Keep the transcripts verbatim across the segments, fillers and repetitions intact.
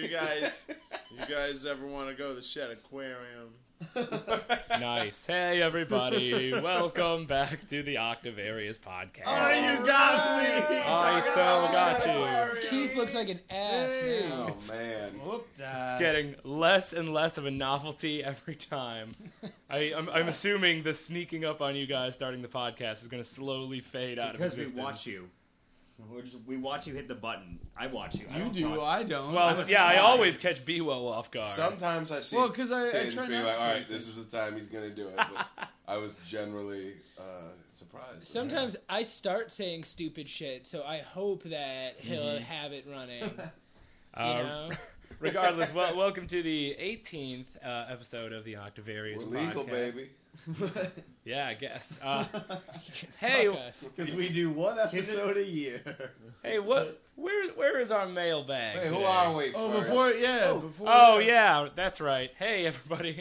you guys, you guys ever want to go to the Shed Aquarium? Nice. Hey, everybody. Welcome back to the Octavarius podcast. Oh, you got me. I so got you. Keith looks like an ass Oh, now. man. Whooped. It's getting less and less of a novelty every time. I, I'm, I'm assuming the sneaking up on you guys starting the podcast is going to slowly fade out Because of we existence. watch you. We're just, we watch you hit the button. I watch you. I You don't do, talk. I don't. Well, I'm a yeah, I spy. always catch B-Wo off guard. Sometimes I see Well, 'cause I- I Tins try being not like, to all pay right, this is the time he's going to do it. But I was generally uh, surprised. Sometimes I start saying stupid shit, so I hope that he'll Mhm. have it running. Uh, You know? Regardless, well, welcome to the eighteenth uh, episode of the Octavarius We're legal, podcast. baby. Yeah, I guess. Uh, hey, Fuck us. Because we do one episode a year. hey, what? Where, where is our mailbag? Hey, who today? are we Oh, first? before, yeah, Oh. before. Oh uh, yeah, that's right. Hey everybody.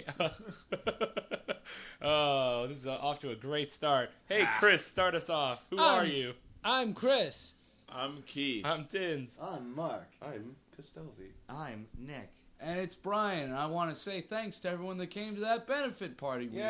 Oh, this is uh, off to a great start. Hey Ah. Chris, start us off. Who Um, are you? I'm Chris. I'm Keith. I'm Tins. I'm Mark. I'm Castelvi. I'm Nick. And it's Brian, and I want to say thanks to everyone that came to that benefit party we Yay!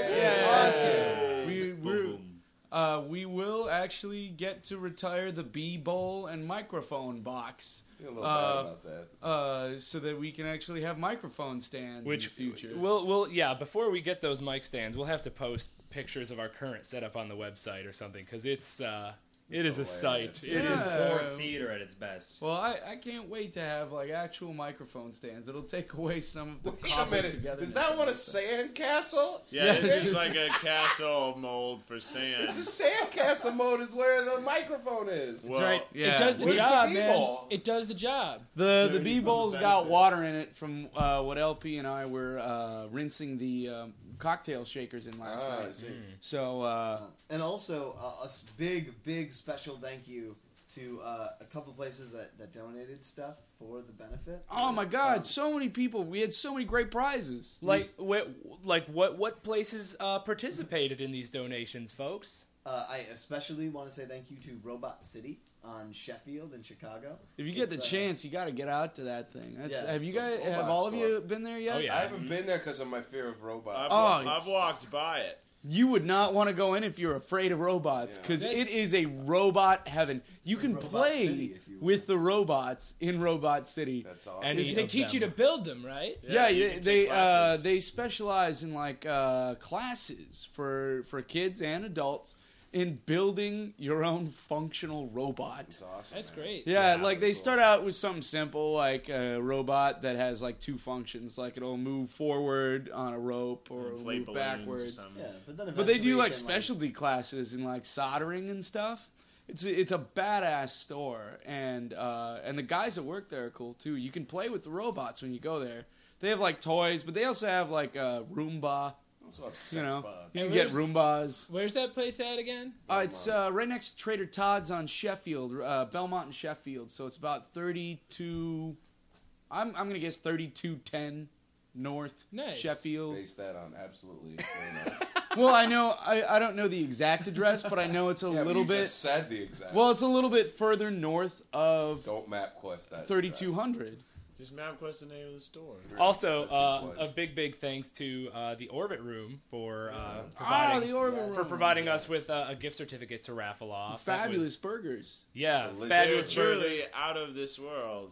had. Yay! We, Boom, we're, boom. uh, we will actually get to retire the B bowl and microphone box, Feel a little Uh, bad about that. uh, so that we can actually have microphone stands Which in the future. We'll, we'll, yeah. Before we get those mic stands, we'll have to post pictures of our current setup on the website or something because it's, uh, it It's is a sight. hilarious. It is. Yeah. Or theater at its best. Well, I, I can't wait to have like actual microphone stands. It'll take away some of the Wait a cobbled minute. togetherness Is that of one a it. sand castle? Yeah, Yes. this is like a castle mold for sand. It's a sand castle mode is where the microphone is. Well, That's right. yeah. It does the Where's the job, man. B-ball? It does the job. The the Dirty B from bowl's the got benefit. water in it from uh, what L P and I were uh, rinsing the um, cocktail shakers in last Ah, I night. see. So uh, And also, uh, a s- big, big special thank you to uh, a couple places that, that donated stuff for the benefit. oh my God, Um, so many people! We had so many great prizes. Like, what, like what, what places uh, participated in these donations, folks? uh, I especially want to say thank you to Robot City on Sheffield in Chicago. If you get It's, the uh, chance, you got to get out to that thing. That's, Yeah, have you it's a guys? robot Have all of store. you been there yet? Oh, yeah. I haven't been there because of my fear of I've, robots. Oh, I've walked by it. You would not want to go in if you're afraid of robots, Yeah. because That's- it is a robot heaven. You can Robot play City, if you will. with the robots in Robot City. That's awesome. And They, Any they of teach you to them. build them, right? Yeah, you yeah, can they take uh, classes. they specialize in like uh, classes for for kids and adults in building your own functional robot. That's awesome. That's man. great. Yeah, Yeah, like they cool. start out with something simple, like a robot that has like two functions, like it'll move forward on a rope or it'll Inflate move balloons or backwards. something. Yeah, but then But they eventually do you like can, specialty classes in like soldering and stuff. It's a, it's a badass store, and uh, and the guys that work there are cool too. You can play with the robots when you go there. They have like toys, but they also have like a Roomba. Also have sex You know, bots. you can And get where's- Roombas. Where's that place at again? Uh, it's uh, right next to Trader Todd's on Sheffield, uh, Belmont and Sheffield. So it's about thirty-two. I'm I'm gonna guess thirty-two ten North Nice. Sheffield. Base that on absolutely. You know. Well, I know I, I don't know the exact address, but I know it's a Yeah, but little you bit. just said the exact. Well, it's a little bit further north of Don't map quest that. thirty-two hundred. Just MapQuest the name of the store. address. Also, That's uh, its a was. big, big thanks to uh, the Orbit Room for uh, Yeah. Ah, providing, the Orbit Yes. for Room. providing Yes. us with uh, a gift certificate to raffle off. That Fabulous was- burgers. yeah, Delicious. fabulous It's truly burgers. out of this world.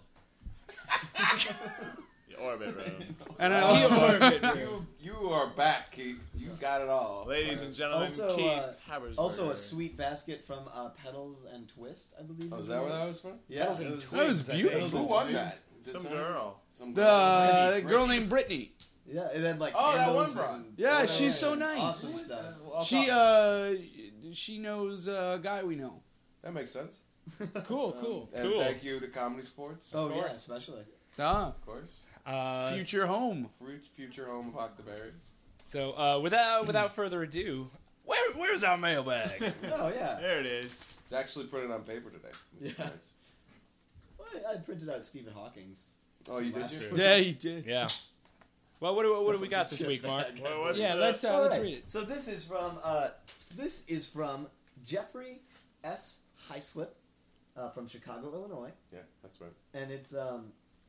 The Orbit Room. And Oh, I, you, you are back, Keith. You got it all. Ladies and gentlemen, Also, Keith uh, Habersberger. Also, a sweet basket from uh, Pedals and Twist, I believe. Oh, is is that the where one. that was from? Yeah, Pedals it and was, that was Twins, I think. beautiful. Who won that? Did Some someone- girl. Some The girl. uh, Brittany. girl named Brittany. yeah, it had like Oh, that candles one broad. and- Yeah, Oh, she's so nice. Awesome stuff. I'll She talk- uh she knows a guy we know. that makes sense. Cool, cool. And Cool. thank you to Comedy Sports. Oh Of yeah, course. especially. Ah, Of course. Uh, future home. Fru- Future home of Octaberries. So, uh, without without further ado, where where's our mailbag? Oh yeah. There it is. It's actually printed on paper today. which is Yeah. nice. Well, I I printed out Stephen Hawking's. Oh, you did? Last You? week. Yeah, you did. Yeah. Well, what do what do we got this week, Mark? What, what's Yeah, the, let's uh, All let's right. read it. So this is from uh, this is from Jeffrey S. Heislip uh, from Chicago, Illinois, Yeah, that's right. and it's um,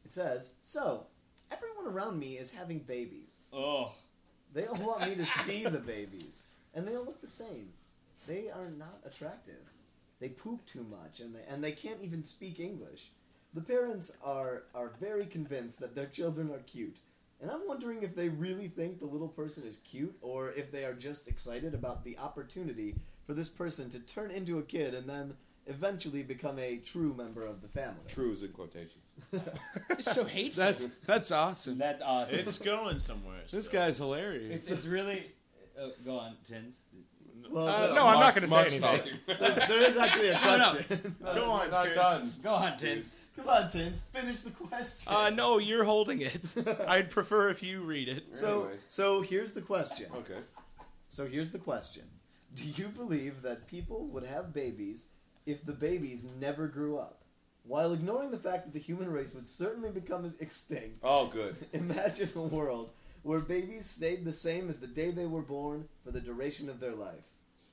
It says, "So, everyone around me is having babies. Oh. They all want me to see the babies, and they all look the same. They are not attractive. They poop too much, and they and they can't even speak English. The parents are are very convinced that their children are cute, and I'm wondering if they really think the little person is cute, or if they are just excited about the opportunity for this person to turn into a kid and then eventually become a true member of the family." True is in quotations. It's so hateful. That's that's awesome. That's awesome. It's going somewhere. This still. guy's hilarious. It's, it's really. Uh, go on, Tins. Well, Uh, no, no, I'm not Mark- going to say Mark's anything. talking. there's- there is actually a No, no. question. Go on, not Tim. done. Go on, Tins. Come on, Tins, finish the question. Uh, no, you're holding it. I'd prefer if you read it. So, Anyway. so here's the question. Okay. So here's the question. Do you believe that people would have babies if the babies never grew up? While ignoring the fact that the human race would certainly become extinct, Oh, good. imagine a world where babies stayed the same as the day they were born for the duration of their life.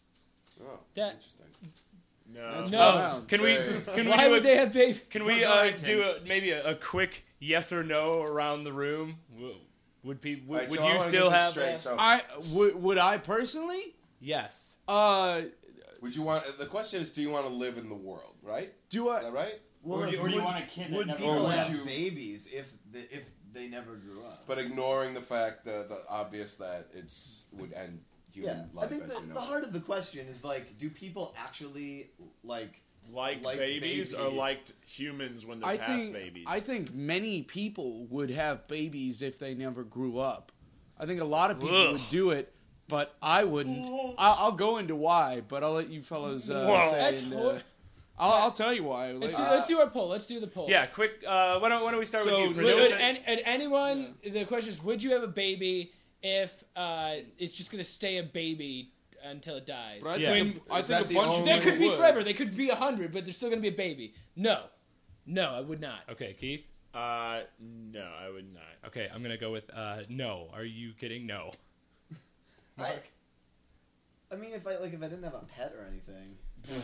Oh, That- interesting. No. That's No. wild. Can we? Say. Can we Why do would a, they have babies? Can we Go uh, ahead, do Tins. a, maybe a, a quick yes or no around the room? W- Would be? Would, All right, would so I you wanna still get this have? straight. So, I would would I personally? Yes. Uh, would you want? The question is, do you want to live in the world? Right? do Is I? that right? Well, Or do you- or do you want a kid that Would never people grew up? have Or would you- babies if the, if they never grew up? But ignoring the fact that the obvious that it's would end human Yeah, I life think as the, we know the it. heart of the question is like, do people actually like? Like, Like babies, or babies. liked humans when they're I past think babies? I think many people would have babies if they never grew up. I think a lot of people Ugh. would do it, but I wouldn't. I'll, I'll go into why, but I'll let you fellows uh, Whoa. say. That's and, hor- uh, I'll, I'll tell you why. Let's later. do, let's do our poll. Let's do the poll. Yeah. Quick. Uh, why don't Why don't we start So, with you, would- Chris? Would, and, and anyone, the question is, would you have a baby if uh, it's just going to stay a baby until it dies? But I Yeah. think, a- I Is think that a the bunch of only- There people could be would. forever. They could be a hundred, but they're still going to be a baby. No, no, I would not. Okay, Keith. Uh, no, I would not. Okay, I'm gonna go with uh, no. Are you kidding? No. I, I mean, if I like, if I didn't have a pet or anything.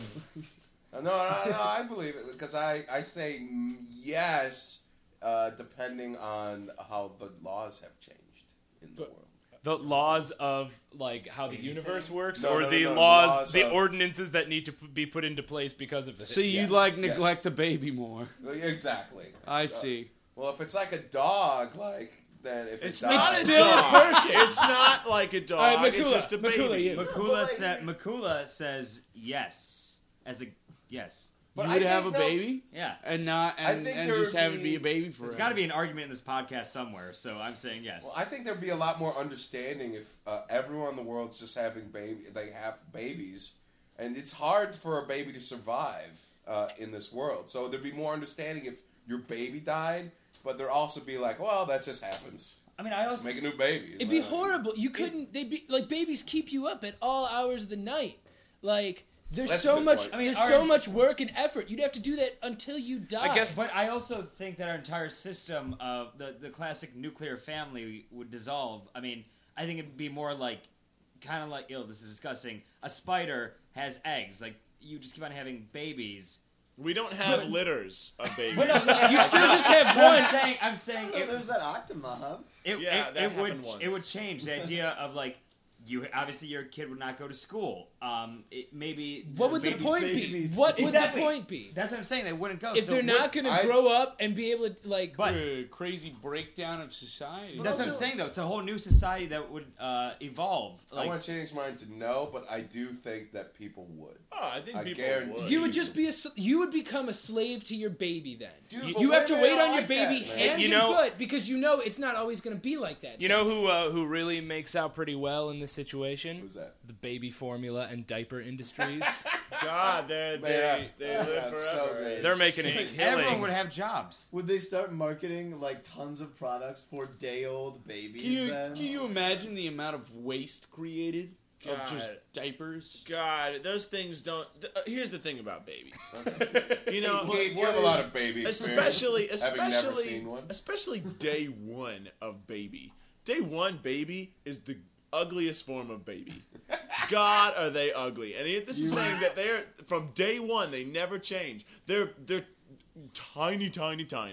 Uh, No, no, no, I believe it because I, I say mm, yes, uh, depending on how the laws have changed in the But- world. The laws of like how the Babysitting? universe works, No, or no, no, the no, the laws, laws the of- ordinances that need to p- be put into place because of this. So you Yes, like yes. neglect the baby more. Well, yeah, Exactly. I Uh, see. Well, if it's like a dog, like then if It's it not dies, a still a dog. person. It's not like a dog. All right, it's Makula, just a Makula, baby. you. Makula, like- sa- Makula says yes. As a yes. But you I would think have a they'll- baby Yeah. and not I and, think and there just would have it be- be a baby forever. There's got to be an argument in this podcast somewhere, so I'm saying yes. Well, I think there'd be a lot more understanding if uh, everyone in the world's just having baby. They have babies, and it's hard for a baby to survive uh, in this world. So there'd be more understanding if your baby died, but there'd also be like, well, that just happens. I mean, I Just also make a new baby. It'd be horrible. You couldn't. They'd be like babies keep you up at all hours of the night. Like there's That's a so good much. point. I mean, there's ours- so much work and effort. You'd have to do that until you die. I guess- But I also think that our entire system of the, the classic nuclear family would dissolve. I mean, I think it'd be more like, kind of like, ill, this is disgusting. A spider has eggs. Like, you just keep on having babies. We don't have But- litters of babies. But no, no, you still just have but I'm one. saying, I'm saying Oh, it, there's that Octomob. it, Yeah, it, that it would happened once. it would change the idea of like, you obviously your kid would not go to school. Um, it, maybe What would the baby- point be? babies. What would Exactly. the point be? That's what I'm saying. They wouldn't go. If So they're would- not going to I- grow up and be able to like, But- a crazy breakdown of society. That's what I'm also- saying, though. It's a whole new society that would uh, evolve. I Like, want to change mine to no, but I do think that people would. Oh, I think I people guarantee would. you would just be a s- you would become a slave to your baby then. Dude, you but you have to women wait are on your like baby that, man. hand You and know- foot because you know it's not always going to be like that. You know who uh, who really makes out pretty well in this situation? Who's that? The baby formula and diaper industries. God, they're, they Yeah. they Yeah, live it's so forever. good. They're making a everyone killing. would have jobs. Would they start marketing like tons of products for day-old babies? Can you then can you imagine the amount of waste created of just God. diapers? God, those things don't. Th- uh, here's the thing about babies. Okay. You know, Kate, you what have a is- lot of baby experience, especially, having never especially, seen one. especially day one of baby. Day one baby is the ugliest form of baby. God, are they ugly? And it- this is saying that they're from day one they never change. They're they're tiny, tiny, tiny.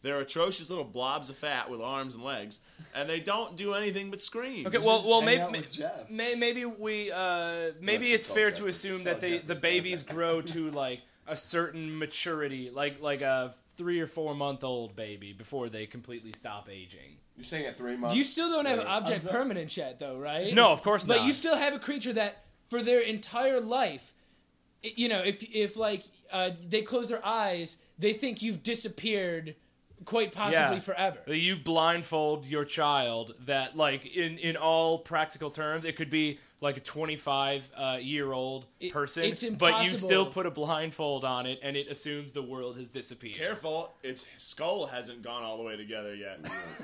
They're atrocious little blobs of fat with arms and legs, and they don't do anything but scream. Okay, well, well, hang maybe, out with Jeff. may, maybe we, uh, maybe Yes, it's it's fair all to Jeffrey. assume Oh, that they, Jeffrey the said babies that. grow to like a certain maturity, like like a three or four month old baby before they completely stop aging. You're saying at three months. You still don't have they're- object sorry. permanence yet, though, right? No, of course But not. you still have a creature that, for their entire life, i- you know, if if like uh, they close their eyes, they think you've disappeared, quite possibly Yeah. forever. You blindfold your child that, like, in, in all practical terms, it could be like a twenty-five uh, year old It- person, it's but you impossible. still put a blindfold on it, and it assumes the world has disappeared. Careful, its skull hasn't gone all the way together yet.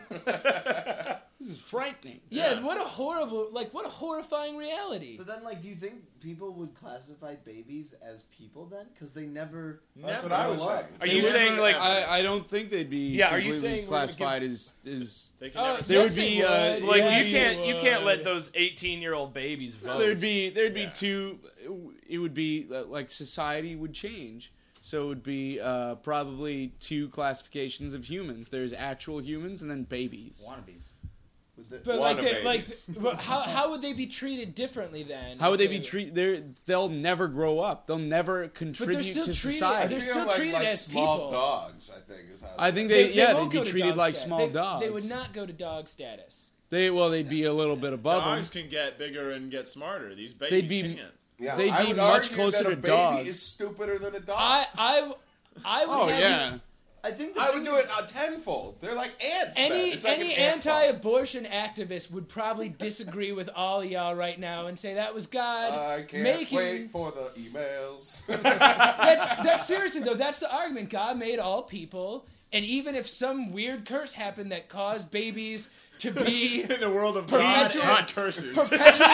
This is frightening. Yeah, Yeah. what a horrible, like, what a horrifying reality. But then, like, do you think people would classify babies as people then? Because they never. That's what Never I was grow saying. up. Are They you never saying, like, ever- I, I don't think they'd be. Yeah, are you completely saying we're gonna classified as as they can Oh, never. There yes, would be, they uh, would. like Yes, you can't they you can't would. let those eighteen year old babies vote. No, there'd be there'd be Yeah. two. It would be uh, like society would change. So it would be uh, probably two classifications of humans. There's actual humans and then babies. Wannabes. Would the- But like, Wanna they, like, babies. but how how would they be treated differently then? How would they if be treated? They they'll never grow up. They'll never contribute still to treated- I society. they're feel still like, treated like as small people. dogs. I think is how. I think They, they, yeah won't they'd go be to treated dog like stat- small they, dogs. They would not go to dog status. They well they'd be a little bit above Dogs them. can get bigger and get smarter. These babies They'd be- can't. yeah, they'd I be would much argue closer that to a baby dogs. is stupider than a dog. I I I would Oh have yeah. I think the I thing would do is- it a tenfold. They're like ants. then. Any It's like any an ant farm. anti-abortion activist would probably disagree with all of y'all right now and say that was God I can't making. wait for the emails. That's that's seriously though. That's the argument. God made all people, and even if some weird curse happened that caused babies to be In the world of God Perpetual- and curses. perpetual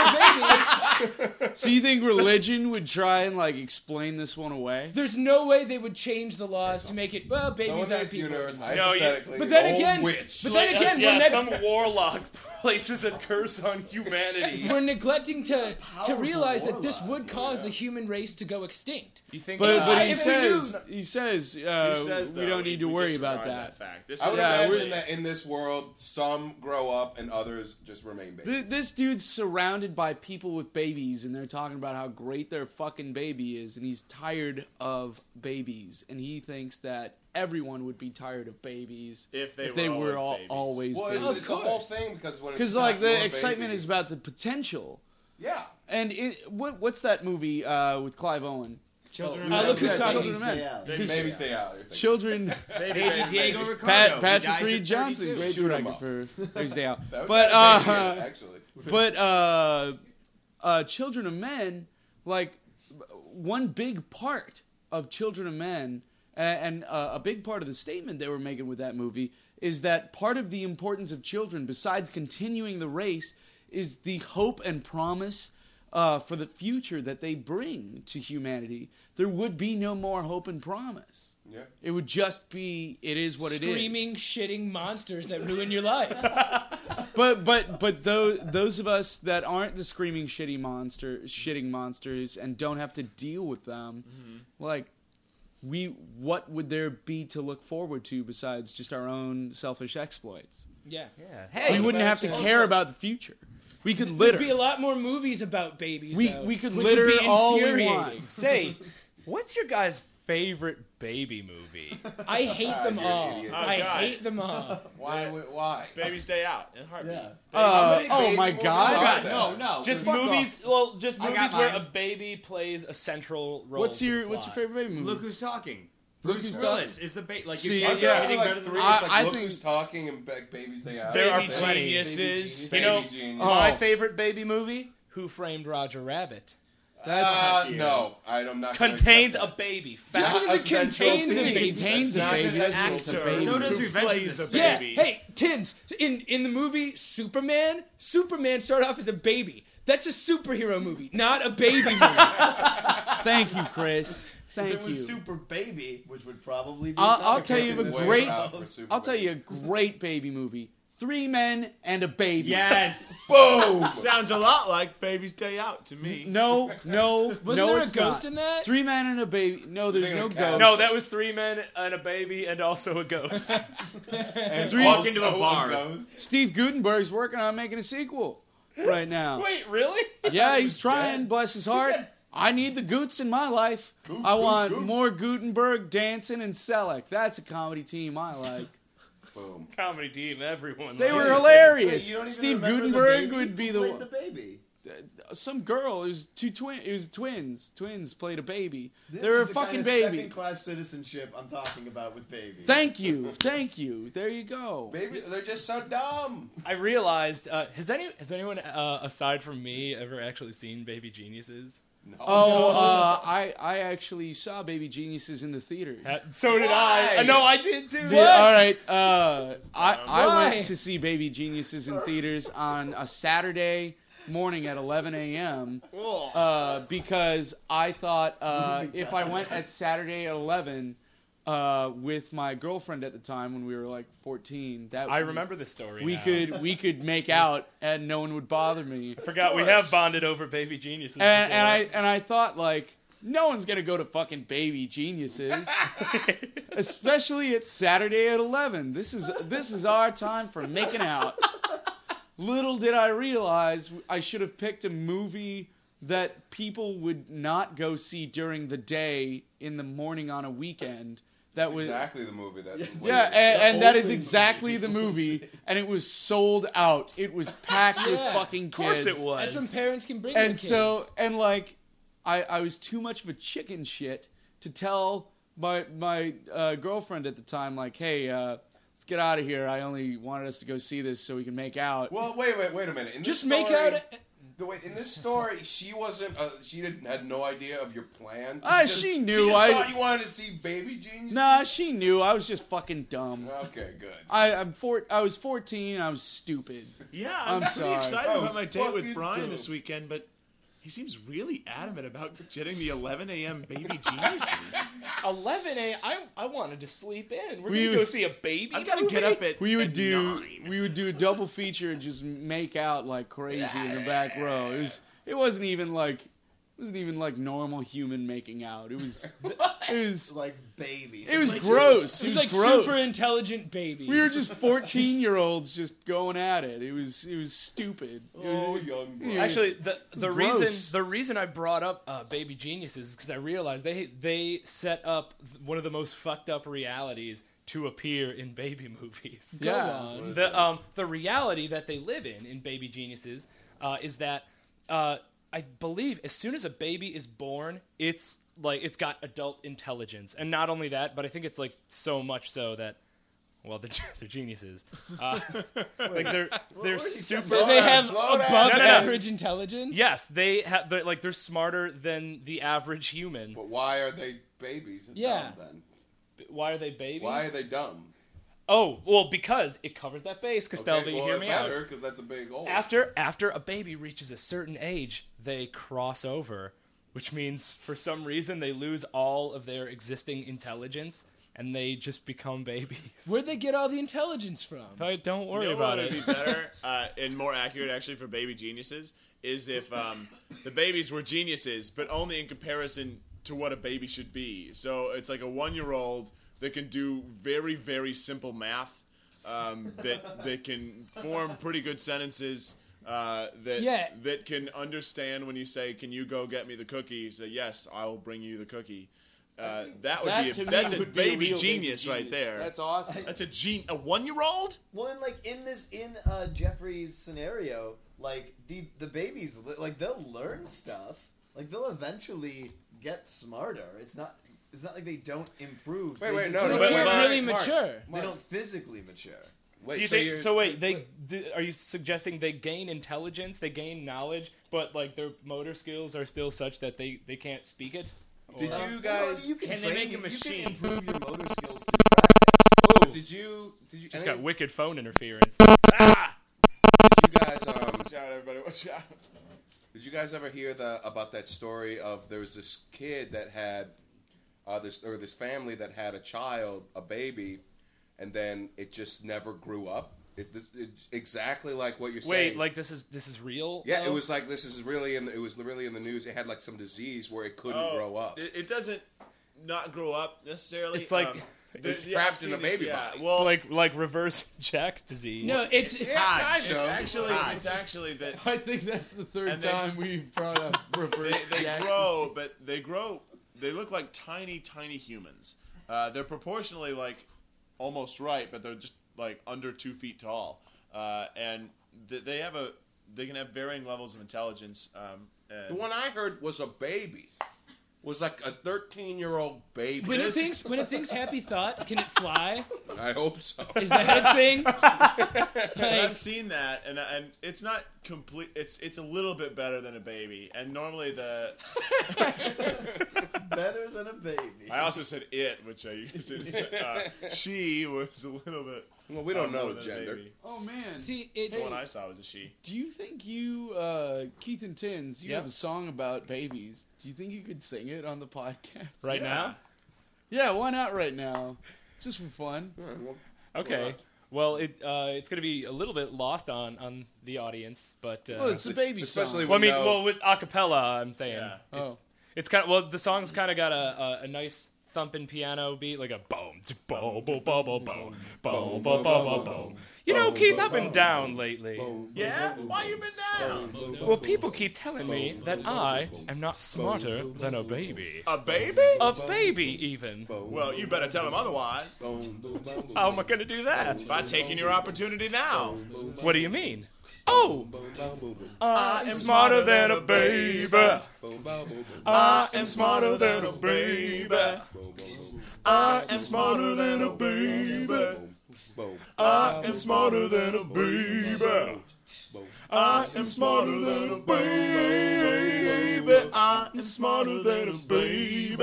babies, So you think religion would try and like explain this one away? there's no way they would change the laws to make it. Well, babies so in are this people. universe, No, you- hypothetically, but then an old again- witch. but then again, yeah, we're neg- some warlock places a curse on humanity. We're neglecting to to powerful realize that this warlock, would cause the human race to go extinct. You think? But uh, but he if we knew- says he says, uh, He says, we though, don't need to we worry about disregard that. fact. This I would is- Yeah, imagine we're- that in this world, some grow up and others just remain babies. Th- This dude's surrounded by people with babies, and they're talking about how great their fucking baby is, and he's tired of babies, and he thinks that everyone would be tired of babies If they if were they were always all, babies. always well, it's, babies. it's a whole thing because when it's Because not like the your excitement baby- is about the potential. yeah. And it, what what's that movie uh, with Clive Owen? Children Oh, Uh, of look who's Yeah, talking. Children of Men. Stay out. Baby Maybe stay stay out. you're thinking. Children. Baby, Baby baby, Diego baby. Ricardo. Pat, who Patrick dies Reed at Johnson, thirty-two. great Shoot 'em director up. for Thursday Out. That was But at a baby, uh, actually. but uh, uh, Children of Men, like one big part of Children of Men, and, and uh, a big part of the statement they were making with that movie is that part of the importance of children, besides continuing the race, is the hope and promise uh, for the future that they bring to humanity. There would be no more hope and promise. Yeah. It would just be, it is what it is. Screaming, shitting monsters that ruin your life. But but but those those of us that aren't the screaming shitty monster shitting monsters and don't have to deal with them, like we what would there be to look forward to besides just our own selfish exploits? Yeah. Yeah. we Hey, wouldn't have to imagine- care about the future. We could There'd be a litter. lot more movies about babies. We though, we could which litter would be all we infuriating. want. Say, what's your guys' favorite baby movie? I hate Ah, them you're all. idiots. Oh, I God. hate them all. Why? would- Why? Babies Day Out in a heartbeat. Yeah. Uh, many oh baby my movies god! are God, there? no, no. Just Fuck movies. Well, just I got movies where mine. a baby plays a central role. What's to the your what's your plot. favorite baby movie? Look who's talking. Look Bruce Who's Willis Talking. is the ba- like See, you can't Aren't do yeah. there anything like better than three? I- It's like I Look think- Who's Talking and Ba- Babies Day Out. There are That's it. plenty. Geniuses. Baby Genius. You know, Baby Genius. My Oh. favorite baby movie: Who Framed Roger Rabbit. Uh, no, I'm not. gonna Contains accept a that. baby. Just Fat. because it Essential contains a thing. baby. It contains That's a not baby. essential It's a to baby. So does Who Revenge of plays the a Sith. Yeah. baby? Hey, Tins. In in the movie Superman, Superman started off as a baby. That's a superhero movie, not a baby movie. Thank you, Chris. If Thank it was you. Super Baby, which would probably be. I'll- I'll better. tell you a Way great- out for Super I'll tell Baby. you a great baby movie. Three men and a baby. Yes. Boom. Sounds a lot like Baby's Day Out to me. No, no, Wasn't no, there a it's ghost not. in that? Three men and a baby. No, there's They're no gonna cast- ghost. No, that was three men and a baby and also a ghost. And Three- Walk into a also bar. ghost. Steve Gutenberg's working on making a sequel right now. Wait, really? Yeah, he's trying. Bless his heart. I need the Goots in my life. Goot, I goot, want goot. more Gutenberg, Danson, and Selleck. That's a comedy team I like. Boom. Comedy team, everyone. They likes were it. hilarious. Wait, you don't even Steve remember the Gutenberg baby? would be Who the played one. the baby. Some girl. It was two twin. It was twins. Twins played a baby. This they were is a the fucking kind of baby. second-class citizenship I'm talking about with babies. Thank you. Thank you. There you go. Baby, they're just so dumb. I realized. Uh, has any has anyone uh, aside from me ever actually seen Baby Geniuses? No. Oh, uh, I I actually saw Baby Geniuses in the theaters. Ha- So did I. Why? Uh, no, I did too. Dude, all right. Uh, I I Why? went to see Baby Geniuses in theaters on a Saturday morning at eleven a.m. Uh, because I thought uh, if I went at Saturday at eleven uh, with my girlfriend at the time when we were like fourteen, that I remember the story. we now. could we could make out and no one would bother me. Forgot we have bonded over Baby Geniuses. And, before. and I and I thought like no one's gonna go to fucking Baby Geniuses, especially at Saturday at eleven. This is this is our time for making out. Little did I realize I should have picked a movie that people would not go see during the day in the morning on a weekend. That That's was exactly the movie that. yeah, and, and that is only exactly movie the people movie, and it was sold out. It was packed with Yeah, fucking of course kids. it was. That's when parents can bring their And kids. so, and like, I, I was too much of a chicken shit to tell my my uh, girlfriend at the time, like, hey, uh, let's get out of here. I only wanted us to go see this so we can make out. Well, wait, wait, wait a minute. In just this make story, out. The way in this story, she wasn't. Uh, she didn't had no idea of your plan. Ah, just- she She knew just I- thought you wanted to see Baby Genius. Nah, she knew. I was just fucking dumb. Okay, good. I I'm four, I was fourteen. I was stupid. Yeah, I'm, I'm pretty sorry. excited That about was my date with fucking Brian dope. this weekend, but he seems really adamant about getting the eleven a.m. Baby Geniuses. eleven a.m. I I wanted to sleep in. We're We- gonna go see a baby. I've got to movie? get up at We would at do nine. we would do a double feature and just make out like crazy in the back row. It was it wasn't even like it wasn't even like normal human making out. It was it was It's like baby. it was Like- gross. It It was was like gross. super intelligent babies. We were just fourteen year olds just going at it. It was it was stupid. It Oh, was- young bro. Yeah. Actually, the the gross. reason the reason I brought up uh, Baby Geniuses is because I realized they they set up one of the most fucked up realities to appear in baby movies. Go Yeah. on. What is The that? um the reality that they live in in Baby Geniuses uh, is that uh, I believe as soon as a baby is born, it's like it's got adult intelligence, and not only that, but I think it's like so much so that. Well, they're, they're geniuses. Uh, like they're they're super. So they have Slow down. above No, no, no. average intelligence. Yes, they have. They're, like they're smarter than the average human. But why are they babies? And Yeah. Dumb, then Why are they babies? why are they dumb? Oh, well, because it covers that base. Costello, Okay, you well, hear it me better out. because that's a big hole. After after a baby reaches a certain age, they cross over, which means for some reason they lose all of their existing intelligence and they just become babies. Where'd they get all the intelligence from? I don't worry You know about what it. would be better uh, and more accurate, actually, for Baby Geniuses is if um, the babies were geniuses, but only in comparison to what a baby should be. So it's like a one-year-old that can do very, very simple math, um, that that can form pretty good sentences, uh, that Yeah. that can understand when you say, "Can you go get me the cookie?" Say, "Yes, I will bring you the cookie." Uh, that would That be to a, me that's a would be a baby real baby genius right there. That's awesome. That's a gen a one-year-old. Well, and like in this, in uh, Jeffrey's scenario, like the the babies, li- like they'll learn stuff. Like they'll eventually get smarter. It's not. It's not like they don't improve. Wait, They wait, just no, They no, don't- But- can't but- really Mark, mature. They don't physically mature. Wait, Do you so think, you're so wait, they do, are you suggesting they gain intelligence, they gain knowledge, but like their motor skills are still such that they, they can't speak it? Did Or- you Well, guys? you can, Can they train, make a you, machine? You can improve your motor skills through practice. Oh, Did you? Did you? just any- got wicked phone interference. Ah! Did you guys? Um, Watch out, everybody! Watch out! Did you guys ever hear the about that story of there was this kid that had uh, this or this family that had a child, a baby, and then it just never grew up. It, this, it, exactly like what you're Wait, saying. like this is this is real? yeah, though? it was like this is really in the, it was really in the news. It had like some disease where it couldn't Oh, grow up. It, it doesn't not grow up necessarily. It's like- um, It's yeah, trapped I've in a seen baby it, yeah. body. Well, like like reverse Jack disease. No, it's yeah, hot. kind it's of. actually hot. it's actually that I think that's the third And they- time we've brought up reverse they, they Jack. grow, but they grow. They look like tiny, tiny humans. Uh, they're proportionally like almost right, but they're just like under two feet tall, uh, and th- they have a they can have varying levels of intelligence. Um, and The one I heard was a baby. Was like a thirteen-year-old baby. when it This- thinks when it thinks happy thoughts, can it fly? I hope so. Is that its thing? And Like, I've seen that, and and it's not complete. It's it's a little bit better than a baby, and normally the Better than a baby. I also said it, which I used. Uh, she was a little bit. Well, we don't uh, know more the than a gender. baby. Oh man. see, it. The one I saw was a she. Do you think you, uh, Keith and Tins, you Yep. have a song about babies? Do you think you could sing it on the podcast? Right Yeah. now? Yeah, why not right now? Just for fun. Yeah, well, Okay. Well, it uh, it's going to be a little bit lost on, on the audience, but uh, Well, it's a baby Especially song. well, I mean, no- well, with acapella, I'm saying. Yeah. It's, Oh. it's kind of well, the song's kind of got a, a, a nice thumping piano beat, like a boom, boom, boom, boom, boom, boom, boom, boom, boom, boom. You know, Keith, I've been down lately. Yeah, why you been down? Well, people keep telling me that I am not smarter than a baby. A baby? A baby, even. Well, you better tell them otherwise How am I going to do that? by taking your opportunity now. What do you mean? Oh, I am smarter than a baby. I am smarter than a baby. I am smarter than a baby. I am smarter than a baby. I am smarter than a baby. I am smarter than a baby.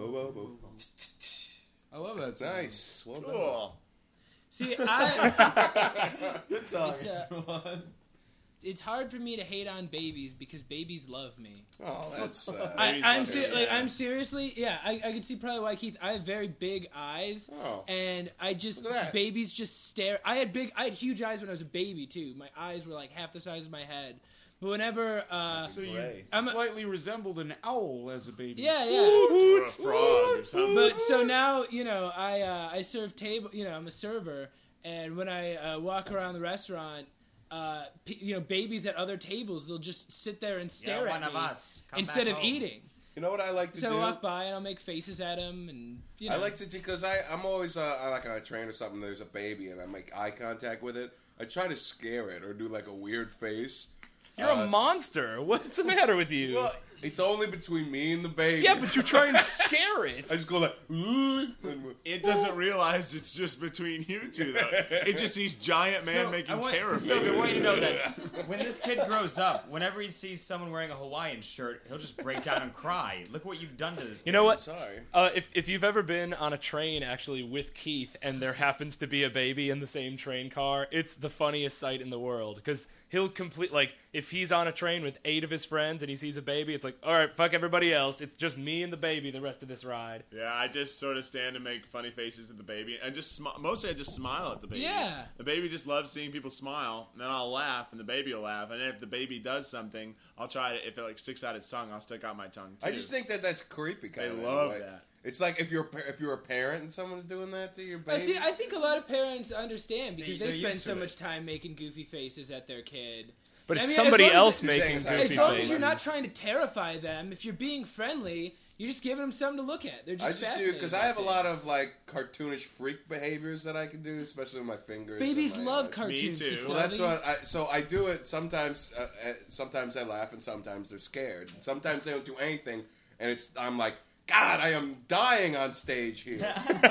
I love that song. Nice. Well done. Cool. See, I. Good song. It's, uh, everyone. It's hard for me to hate on babies because babies love me. Oh, that's uh, I, Babies I'm love ser- you, like yeah. I'm seriously, yeah. I, I can see probably why Keith. I have very big eyes, Oh. and I just Look at that. babies just stare. I had big, I had huge eyes when I was a baby too. My eyes were like half the size of my head. But whenever, uh, So you Gray. I'm a- slightly resembled an owl as a baby. yeah, yeah. Or a frog or something. But so now, you know, I uh, I serve table. You know, I'm a server, and when I uh, walk around the restaurant, uh, p- you know, babies at other tables, they'll just sit there and stare You're at one me of us. Come instead back of home. eating. You know what I like to So do? I walk by and I'll make faces at them, and you know. I like to because I I'm always uh, like on a train or something. There's a baby and I make eye contact with it. I try to scare it or do like a weird face. You're Uh, a monster. What's the matter with you? Well, it's only between me and the baby. Yeah, but you're trying to scare it. I just go like. "Ooh," and- It doesn't realize it's just between you two, though. It just sees giant man So, making I want, terror so I faces. want you to know that when this kid grows up, whenever he sees someone wearing a Hawaiian shirt, he'll just break down and cry. Look what you've done to this kid. You know what? Sorry. Uh, if if you've ever been on a train actually with Keith and there happens to be a baby in the same train car, it's the funniest sight in the world because he'll complete like if he's on a train with eight of his friends and he sees a baby, it's like all right, fuck everybody else. It's just me and the baby the rest of this ride. Yeah, I just sort of stand and make funny faces at the baby, and just smi- mostly I just smile at the baby. Yeah. The baby just loves seeing people smile, and then I'll laugh, and the baby will laugh, and then if the baby does something, I'll try to. If it like sticks out its tongue, I'll stick out my tongue too. I just think that that's creepy. Kind They of love in a way. that. It's like if you're a par- if you're a parent and someone's doing that to your Oh, baby. see, I think a lot of parents understand because They- they, they're spend used so to much it. time making goofy faces at their kid. But I it's mean, as somebody long as else it- making As goofy As long as faces. you're not trying to terrify them, if you're being friendly, you're just giving them something to look at. They're just I just do fascinated because by I have a things. lot of like cartoonish freak behaviors that I can do, especially with my fingers. and Babies my, love uh, cartoons. too. Gustavi. Well, that's what. I, so I do it sometimes. Uh, uh, sometimes I laugh, and sometimes they're scared. And sometimes they don't do anything, and it's I'm like, God, I am dying on stage here.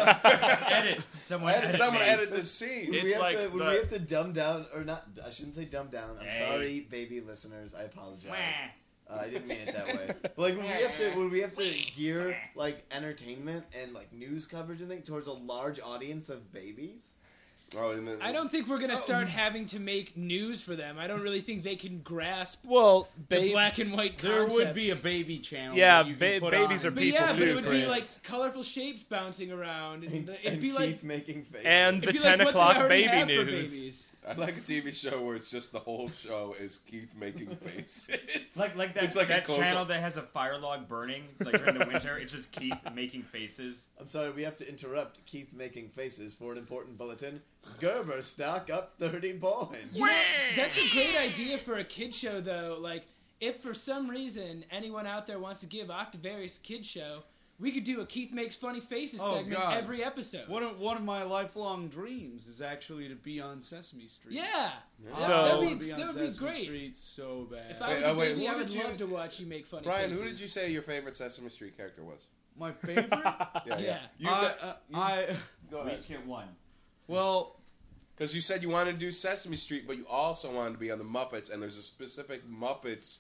edit. Someone I had edit someone me. edit this scene. When It's we have like to, when the- we have to dumb down, or not, I shouldn't say dumb down. I'm Hey. sorry, baby listeners. I apologize. Wah. Uh, I didn't mean it that way. But like when we have to, when we have to gear like entertainment and like news coverage and things towards a large audience of babies. Oh, and then, I don't think we're gonna start having to make news for them. I don't really think they can grasp Well, the babe, black and white There concept. would be a baby channel. Yeah, that you can ba- put babies on. are But people yeah, too, but it would be Chris. like colorful shapes bouncing around, and And, it'd and be Keith like making faces. And the it'd be ten like what they o'clock already baby have for news. babies. I like a T V show where it's just the whole show is Keith making faces. Like like that, It's like a that close-up. channel that has a fire log burning, like during the winter. It's just Keith making faces. I'm sorry, we have to interrupt Keith making faces for an important bulletin. Gerber stock up thirty points. That's a great idea for a kid show, though. Like, if for some reason anyone out there wants to give Octavarius a kid show, we could do a Keith Makes Funny Faces Oh, segment God. every episode. One of, one of my lifelong dreams is actually to be on Sesame Street. Yeah. So- I That want would to be, on that would be Sesame great. Street so bad. If I Wait, was oh, a wait, baby, who I would did you- love to watch you make funny Brian, faces. who did you say your favorite Sesame Street character was? My favorite? Yeah, Yeah. You I, got- uh, you- I go We ahead. each get one. well, Because you said you wanted to do Sesame Street, but you also wanted to be on the Muppets, and there's a specific Muppets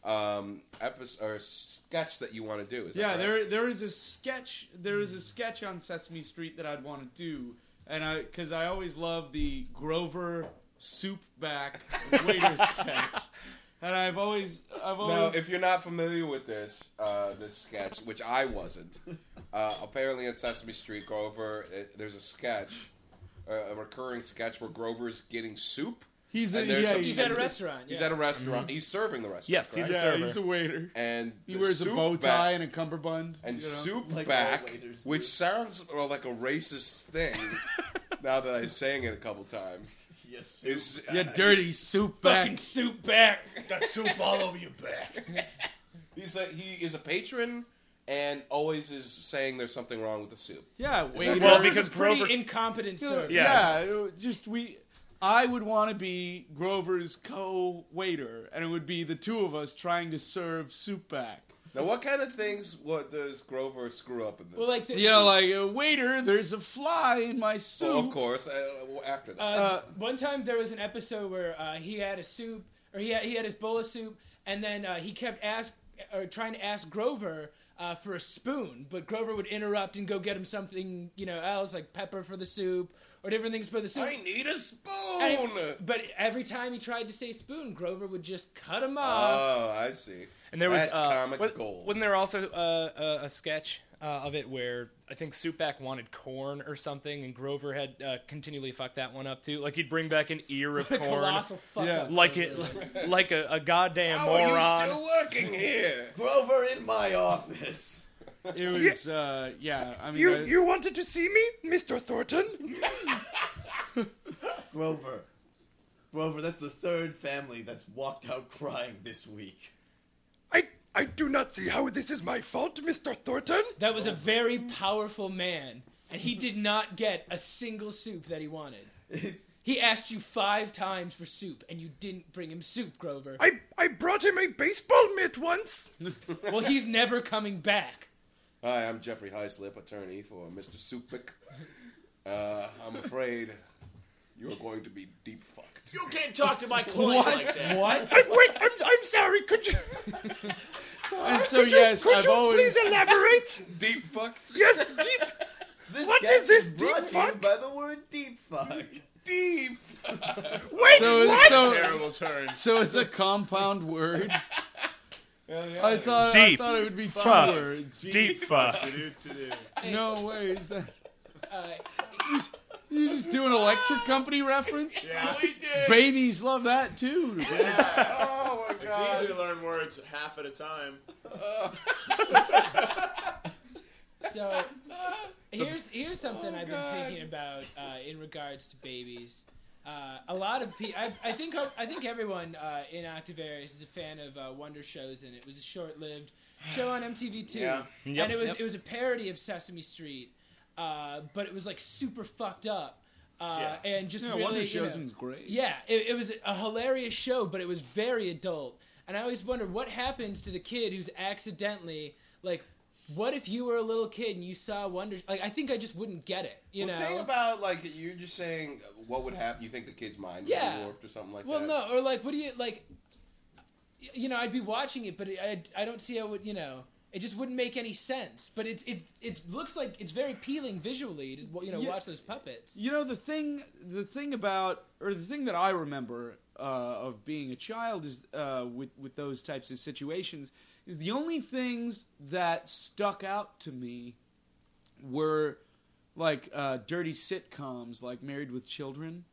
um, episode or sketch that you want to do. Is that yeah, right? there there is a sketch. There is a sketch on Sesame Street that I'd want to do, and I because I always love the Grover soup back waiter sketch, and I've always I've always Now, if you're not familiar with this uh, this sketch, which I wasn't, uh, apparently at Sesame Street, Grover, it, there's a sketch, uh, a recurring sketch where Grover's getting soup. he's a, and there's yeah, some- He's a- at a restaurant. He's yeah. at a restaurant. He's serving the restaurant. Yes, he's correct? a yeah, server. he's a waiter. and He the wears a soup bow back- tie and a cummerbund. and you know? soup Like all back, waiters do. which sounds uh, like a racist thing. Now that I'm saying it a couple times, Yes. is You dirty soup back. Fucking soup back. Got soup all over your back. he's a, he is a patron and always is saying there's something wrong with the soup. Yeah, waiter. Well, Grover's because a pretty Grover- incompetent Yeah, server. Yeah. it would just we. I would want to be Grover's co-waiter, and it would be the two of us trying to serve soup back. Now, what kind of things what does Grover screw up in this? Well, like this. You know, like uh, waiter, there's a fly in my soup. Well, of course, uh, after that. Uh, Uh, one time there was an episode where uh, he had a soup, or he had, he had his bowl of soup, and then uh, he kept ask or trying to ask Grover uh, for a spoon, but Grover would interrupt and go get him something, you know, else like pepper for the soup or different things for the soup. I need a spoon! And- but every time he tried to say spoon, Grover would just cut him off. Oh, I see. And there was That's uh, comic wa- gold. Wasn't there also uh, a, a sketch uh, of it where I think Soupback wanted corn or something, and Grover had uh, continually fucked that one up too. Like he'd bring back an ear of What a corn, colossal fuck Yeah. up like Grover it, is. like a, a goddamn How are moron. you still working here? Grover in my office. It was, uh, yeah. I mean, You I- you wanted to see me, Mister Thornton? Grover. Grover, that's the third family that's walked out crying this week. I I do not see how this is my fault, Mister Thornton. That was a very powerful man, and he did not get a single soup that he wanted. It's, He asked you five times for soup, and you didn't bring him soup, Grover. I I brought him a baseball mitt once. Well, he's never coming back. Hi, I'm Jeffrey Heislip, attorney for Mister Supik. Uh, I'm afraid you're going to be deep fucked. You can't talk to my client like that. what? I, wait, I'm I'm sorry. Could you? and so could you, yes, could I've you always. please elaborate? Deep fucked? Yes, deep. This What sketch is this brought deep to you fuck? by the word deep fuck. Deep. Wait, So, what? so, Terrible turn. so it's a compound word. Hell yeah. I thought Deep I thought it would be two fuck. words. Deep fuck. No way, is that? Uh, You just do an electric company reference? Yeah. Babies love that too. Oh my It's god. easy to learn words half at a time. so here's here's something Oh, I've God. been thinking about uh, in regards to babies. Uh, a lot of people, I, I think, I think everyone uh, in Octavarius is a fan of uh, Wonder Shows, and it was a short-lived show on M T V two, Yeah. Yep, and it was yep. it was a parody of Sesame Street, uh, but it was like super fucked up, uh, Yeah. and just Yeah, really, Wonder you know, Showson's great. yeah, it, it was a hilarious show, but it was very adult. And I always wonder what happens to the kid who's accidentally like, what if you were a little kid and you saw Wonder? Like, I think I just wouldn't get it. You well, know? think about like you're just saying what would happen. You think the kid's mind would Yeah. be warped or something like well, that? no, or like, what do you like? y- You know, I'd be watching it, but I, I don't see how it. You know, it just wouldn't make any sense. But it it it looks like it's very appealing visually to you know Yeah. watch those puppets. You know the thing, the thing about, or the thing that I remember uh, of being a child is uh, with with those types of situations is the only things that stuck out to me were like uh, dirty sitcoms like Married with Children.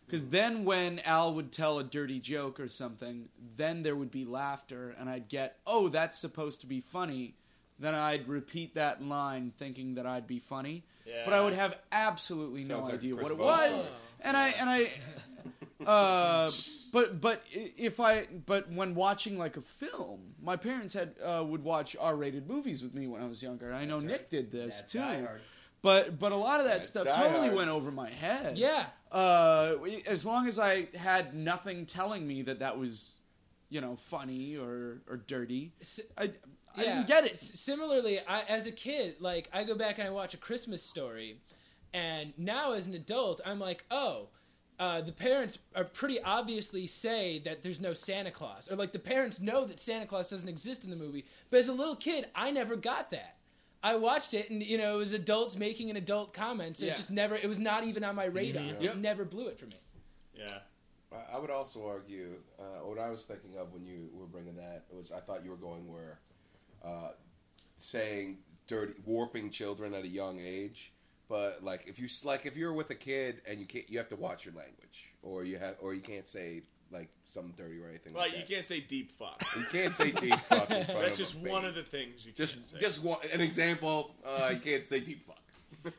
Because then when Al would tell a dirty joke or something, then there would be laughter, and I'd get, oh, that's supposed to be funny. Then I'd repeat that line thinking that I'd be funny. Yeah. But I would have absolutely Sounds no like idea Chris what it Bones was. story. And I, and I, uh, but, but if I, but when watching like a film, my parents had, uh, would watch R-rated movies with me when I was younger. I know That's Nick right. did this That's too. Die Hard. But but a lot of that That's stuff Die totally Hard. went over my head. Yeah. Uh, as long as I had nothing telling me that that was, you know, funny or or dirty, S- I I yeah. didn't get it. S- Similarly, I, as a kid, like I go back and I watch A Christmas Story, and now as an adult, I'm like, oh, uh, the parents are pretty obviously say that there's no Santa Claus, or like the parents know that Santa Claus doesn't exist in the movie. But as a little kid, I never got that. I watched it, and you know, it was adults making an adult comment. So Yeah. it just never. It was not even on my radar. Mhm. It Yep. never blew it for me. Yeah. I- I would also argue, uh, what I was thinking of when you were bringing that was, I thought you were going where, uh, saying dirty, warping children at a young age. But like, if you s- like, if you're with a kid and you can't, you have to watch your language, or you have, or you can't say like something dirty or anything Like, like you that. can't say deep fuck. You can't say deep fuck in front That's of just a one baby. of the things you Just, can't say. just one, an example. Uh, you can't say deep fuck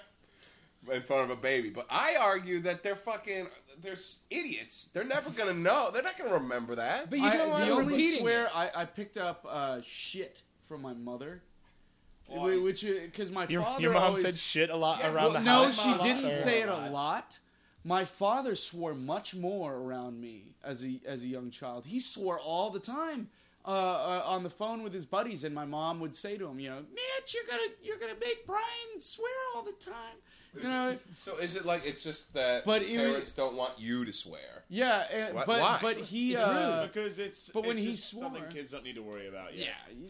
in front of a baby. But I argue that they're fucking, they're s- idiots. They're never gonna know. They're not gonna remember that. But you I, don't want the to only repeating swear it. I, I picked up uh, shit from my mother, Why? which because my Your, father your mom always, said shit a lot Yeah, around well, the no, house. she a lot, didn't or- say it lot. a lot. My father swore much more around me as a as a young child. He swore all the time uh, uh, on the phone with his buddies, and my mom would say to him, "You know, Mitch, you're gonna you're gonna make Brian swear all the time." You know, So is it like it's just that But it- parents don't want you to swear? yeah, and, Why- but why? but he It's uh, because it's but when it's he just something swore- kids don't need to worry about. yeah. Yeah.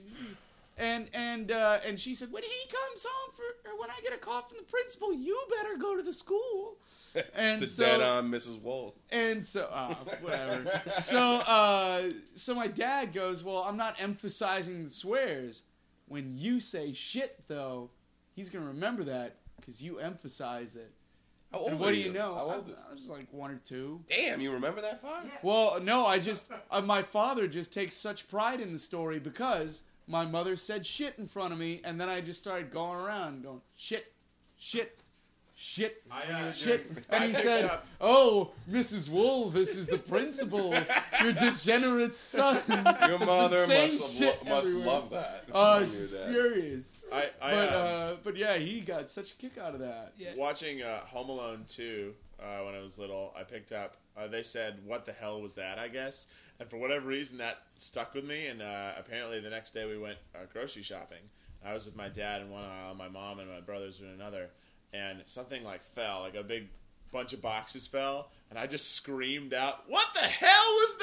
And and uh, and she said, when he comes home for or when I get a call from the principal, you better go to the school. And It's a so, dead on Missus Wolf. And so, uh, whatever. so, uh, so my dad goes, well, I'm not emphasizing the swears. When you say shit, though, he's gonna remember that because you emphasize it. How old And are what do you know? How I, old? I was like one or two. Damn, you remember that far? Well, no, I just uh, my father just takes such pride in the story because my mother said shit in front of me, and then I just started going around going shit, shit, shit, I, uh, shit, I and he picked said, up- "Oh, Missus Wool, this is the principal, your degenerate son." Your mother Saying must have shit lo- must everywhere. love that. Oh, I knew she's that. furious. I, I But um, uh, but yeah, he got such a kick out of that. Yeah. watching uh, Home Alone two uh, when I was little, I picked up. Uh, they said, "What the hell was that?" I guess, and for whatever reason, that stuck with me. And uh, apparently, the next day we went uh, grocery shopping. I was with my dad in one aisle, my mom and my brothers in another, and something like fell, like a big bunch of boxes fell, and I just screamed out, "What the hell was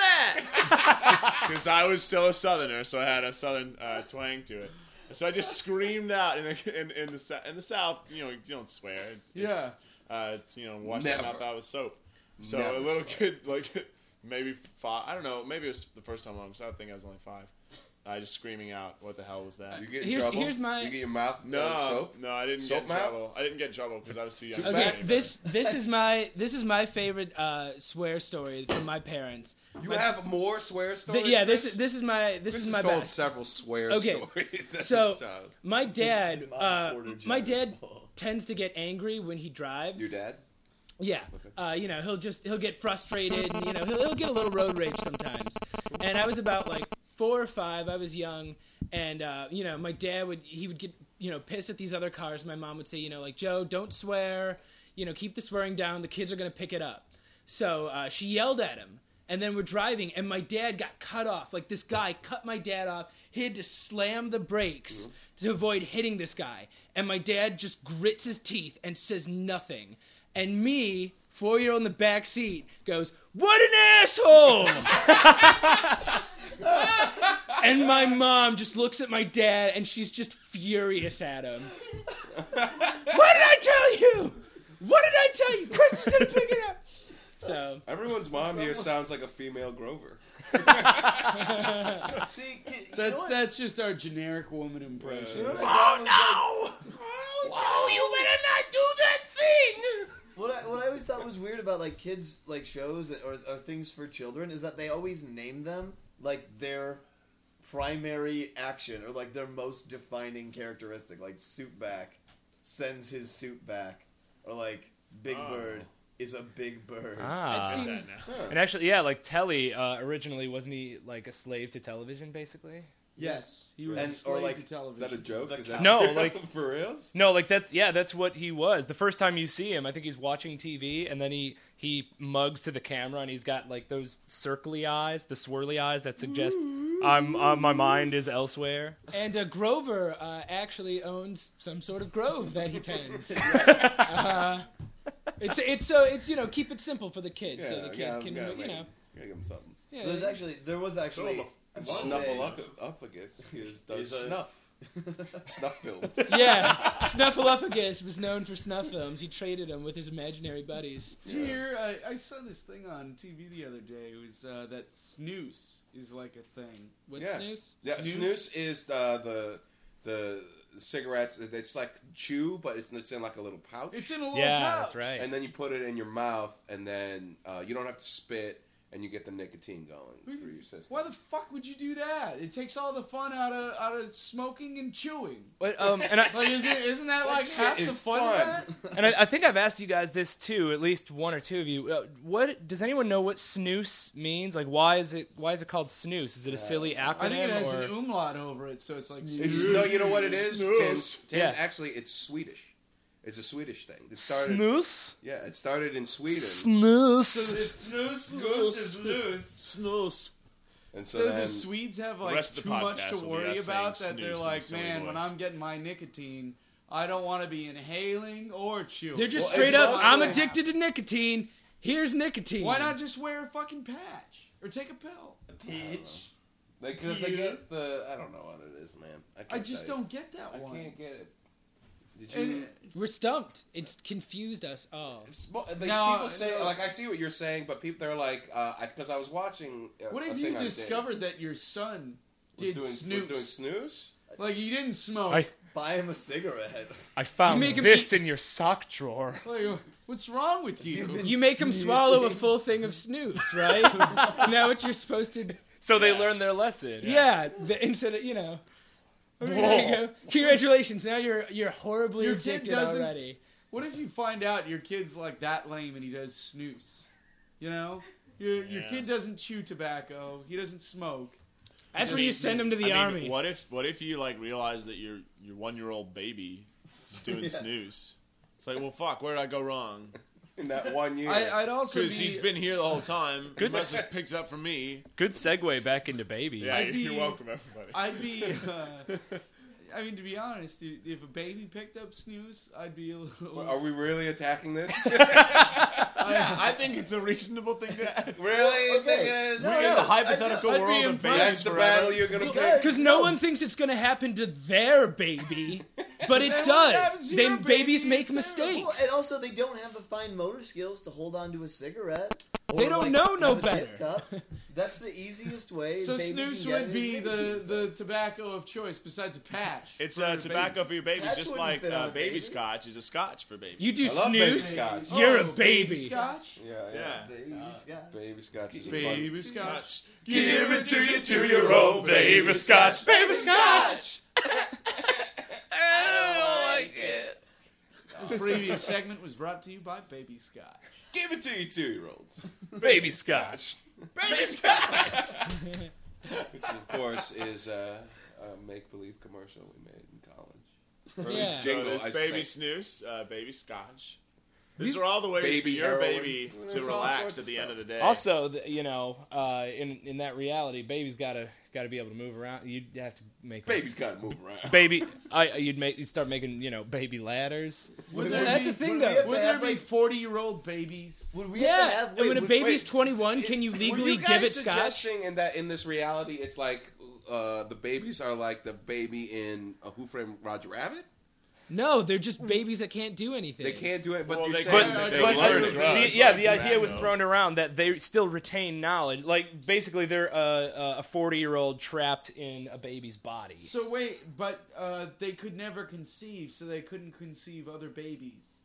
that?" Because I was still a Southerner, so I had a Southern uh, twang to it. So I just screamed out in, in, in the Sou- in the South. You know, you don't swear. It's, Yeah. Uh, it's, you know, wash your Never. mouth out with soap. So Never a little swear. kid, like maybe five. I don't know. Maybe it was the first time because I think I was only five. I just screaming out, "What the hell was that?" You get in Here's- trouble? here's my- You get your mouth No, uh, soap? no, I didn't Soap get in mouth? trouble. I didn't get in trouble because I was too young. Soup to Okay, say back? anything. this this is my this is my favorite uh, swear story from my parents. You My- have more swear stories? Th- yeah, this Chris? is this is my this Chris is has my told best. several swear Okay, stories as so- a child. My dad, This is my uh, quarter my jar dad small. tends to get angry when he drives. Your dad? Yeah, uh, you know, he'll just he'll get frustrated, and you know, he'll he'll get a little road rage sometimes. And I was about like four or five. I was young, and uh, you know, my dad would he would get you know pissed at these other cars. My mom would say, you know, like Joe, don't swear. You know, keep the swearing down. The kids are gonna pick it up. So uh, she yelled at him, and then we're driving, and my dad got cut off. Like this guy cut my dad off. He had to slam the brakes to avoid hitting this guy, and my dad just grits his teeth and says nothing. And me, four-year-old in the back seat, goes, "What an asshole!" And my mom just looks at my dad, and she's just furious at him. "What did I tell you? What did I tell you? Chris is gonna pick it up." So Everyone's mom here sounds like a female Grover. See, ki- you That's know what? that's just our generic woman impression. You know what oh my dad was like- no! Whoa, you better not do that thing! What I, what I always thought was weird about like kids like shows or, or things for children is that they always name them like their primary action or like their most defining characteristic. Like Suitback sends his suit back, or like Big Oh. Bird is a big bird. Ah. It Got seems- that now. Huh. And actually, yeah, like Telly uh, originally wasn't he like a slave to television, basically? Yes, he was And- a or slave like- to Is television. that a joke? The Is that No, true? like- for reals? No, like that's yeah, that's what he was. The first time you see him, I think he's watching T V, and then he he mugs to the camera, and he's got like those circly eyes, the swirly eyes that suggest I'm uh, my mind is elsewhere. And uh, Grover uh, actually owns some sort of grove that he tends. uh, it's it's so it's you know keep it simple for the kids so the kids yeah, can gotta you make- know gotta give him something. yeah. There's actually there was actually I wanna say- Snuffleupagus Is does a- snuff. Snuff films. Yeah, Snuffleupagus was known for snuff films. He traded them with his imaginary buddies. Did you hear? I, I saw this thing on T V the other day. It was uh, that snooze is like a thing. What's Yeah. snooze? Yeah, Snooze? snooze is uh, the the cigarettes. It's like chew, but it's it's in like a little pouch. It's in a little Yeah, pouch. that's right. And then you put it in your mouth, and then uh, you don't have to spit, and you get the nicotine going through your system. Why the fuck would you do that? It takes all the fun out of out of smoking and chewing. But, um, and I, Like, isn't isn't that like shit half the is fun, fun. of that? and I, I think I've asked you guys this too, at least one or two of you. Uh, what does anyone know what snooze means? Like, why is it why is it called snooze? Is it a silly acronym? I think it has or? an umlaut over it, so it's like. It's no, you know what it is. Snooze. Tins, Tins, Yeah. actually, it's Swedish. It's a Swedish thing. It started. Snooze? Yeah, it started in Sweden, Snooze. snooze, snooze is loose. Snooze. and so, So then the Swedes have The like rest of too the much podcast to will be worry us about saying that they're snooze in like, a silly man, when voice." I'm getting my nicotine, I don't want to be inhaling or chewing. They're just Well, straight it's up. mostly- I'm addicted to nicotine. Here's nicotine. Why not just wear a fucking patch or take a pill? Peach. Because they get the. I don't know what it is, man. I, I can't just tell don't get that you. I one. can't get it. Did you? And We're stumped. It's confused us all. It's mo- like, No, people say, no. like, I see what you're saying, but people, they're like, because I, I was watching. A, what a if thing you on discovered that your son Dig, was did doing snooze? was doing snooze? Like he didn't smoke. I- Buy him a cigarette. I found You make him this in your sock drawer. Like, what's wrong with You've you? been You make them sneezing. swallow a full thing of snooze, right? Now what you're supposed to. So they Yeah. learn their lesson. Yeah, the, instead of you know. Okay, there you go. Congratulations! Now you're you're horribly Your kid addicted doesn't- already. What if you find out your kid's like that lame and he does snooze? You know, your your Yeah. kid doesn't chew tobacco. He doesn't smoke. That's where you send him to the I mean, army. What if what if you like realize that your your one year old baby is doing Yeah. snooze? It's like, well, fuck, where did I go wrong? In that one year. I, I'd also be. Because he's been here the whole time. He Good must s- have picked up from me. Good segue back into baby. Yeah, I'd you're be- welcome, everybody. I'd be. Uh, I mean, to be honest, dude, if a baby picked up snooze, I'd be a little. Are we really attacking this? yeah, I think it's a reasonable thing to ask. really? Okay. Think it is? No, We're in no, the hypothetical I'd be world of impressed. babies That's the forever. battle you're gonna Because- pick. Because no one thinks it's going to happen to their baby, but it Then what does. happens to your Then baby babies is make terrible. mistakes. Well, and also they don't have the fine motor skills to hold on to a cigarette. Or, They don't like, know no have a dip better. cup. That's the easiest way. So baby snooze can get would his be the nicotine the fix. tobacco of choice besides a patch. It's for uh, your tobacco baby. for your baby, Patch just wouldn't like fit on uh, a baby baby. scotch is a scotch for babies. You do I love baby snooze, scotch. you're a Oh, baby. Scotch. Yeah, yeah. Yeah. Baby Scott. Baby scotch is a Baby fun. scotch. Give it to your two-year-old baby scotch, baby scotch. I like it. The previous segment was brought to you by Baby Scotch. Give it to your two-year-olds. Baby scotch. Baby scotch. Which, of course, is uh, a make-believe commercial we made in college. Or at Yeah. least So jingle, there's I should baby say. snooze, uh, baby scotch. These are all the ways Baby for your heroin. baby to There's all relax sorts at of the end stuff. of the day. Also, the, you know, uh, in in that reality, baby's gotta gotta be able to move around. You'd have to make Baby's got to move around. baby. I you'd make you start making you know baby ladders. Would Would there That's be, the thing, would we though. have Would to there have, be like, forty-year-old babies? Would we Yeah, have to have? and Wait, when a would- baby's wait, twenty-one, can you Were legally you give guys it scotch? suggesting in that in this reality, it's like uh, the babies are like the baby in uh, Who Framed Roger Rabbit? No, they're just babies that can't do anything. They can't do it, but Well, you're they saying can- that they they but learn learn the- it. drugs. the- yeah, like the idea was tobacco. thrown around that they still retain knowledge. Like basically, they're uh, a forty-year-old trapped in a baby's body. So wait, but uh, they could never conceive, so they couldn't conceive other babies.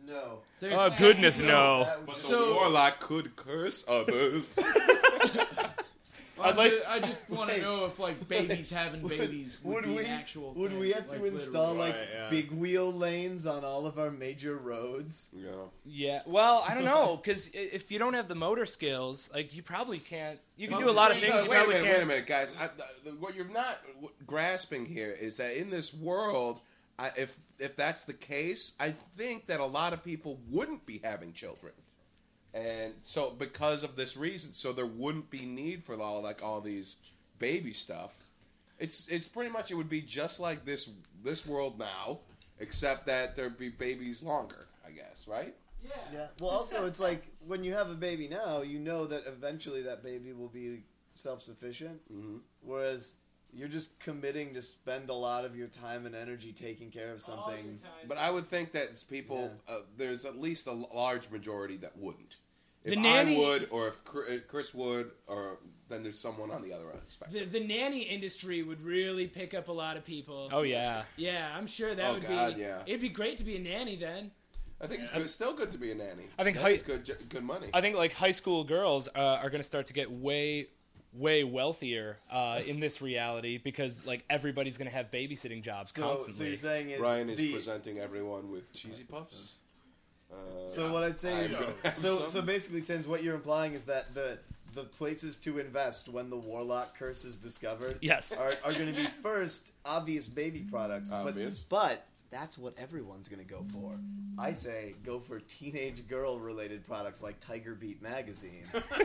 No. They're- Oh, goodness, no. That would But be- the So- warlock could curse others. I'd like- I just want to Wait. know if like babies having babies would, would be we an actual would thing, we have to like, install literally. like Right, yeah. big wheel lanes on all of our major roads? you know. Yeah. Well, I don't know, because if you don't have the motor skills, like you probably can't. You can Well, do a lot of wait things. No, You wait a probably minute, can't. wait a minute, guys. I, the, what you're not w- grasping here is that in this world, I, if if that's the case, I think that a lot of people wouldn't be having children, and so because of this reason, so there wouldn't be need for all like all these baby stuff. It's it's pretty much it would be just like this this world now, except that there'd be babies longer, I guess, right? Yeah. Well, also it's like when you have a baby now, you know that eventually that baby will be self-sufficient. Mm-hmm. Whereas you're just committing to spend a lot of your time and energy taking care of something. But I would think that it's people, uh, there's at least a large majority that wouldn't. If The nanny- I would, or if Chris- if Chris would, or then there's someone on the other end of the spectrum. The, the nanny industry would really pick up a lot of people. Oh yeah. Yeah, I'm sure that Oh, would God, be. yeah. It'd be great to be a nanny then. I think it's good, still good to be a nanny. I think Nanny's high- good, j- good money. I think like high school girls uh, are going to start to get way, way wealthier uh, in this reality because like everybody's going to have babysitting jobs So, constantly. so you're saying is Ryan is the, presenting everyone with cheesy puffs. Uh, So what I'd say I'm is, gonna have so some. so basically, since what you're implying is that the the places to invest when the warlock curse is discovered, Yes. are, are going to be first obvious baby products. Obvious. But, but that's what everyone's going to go for. I say go for teenage girl related products like Tiger Beat magazine.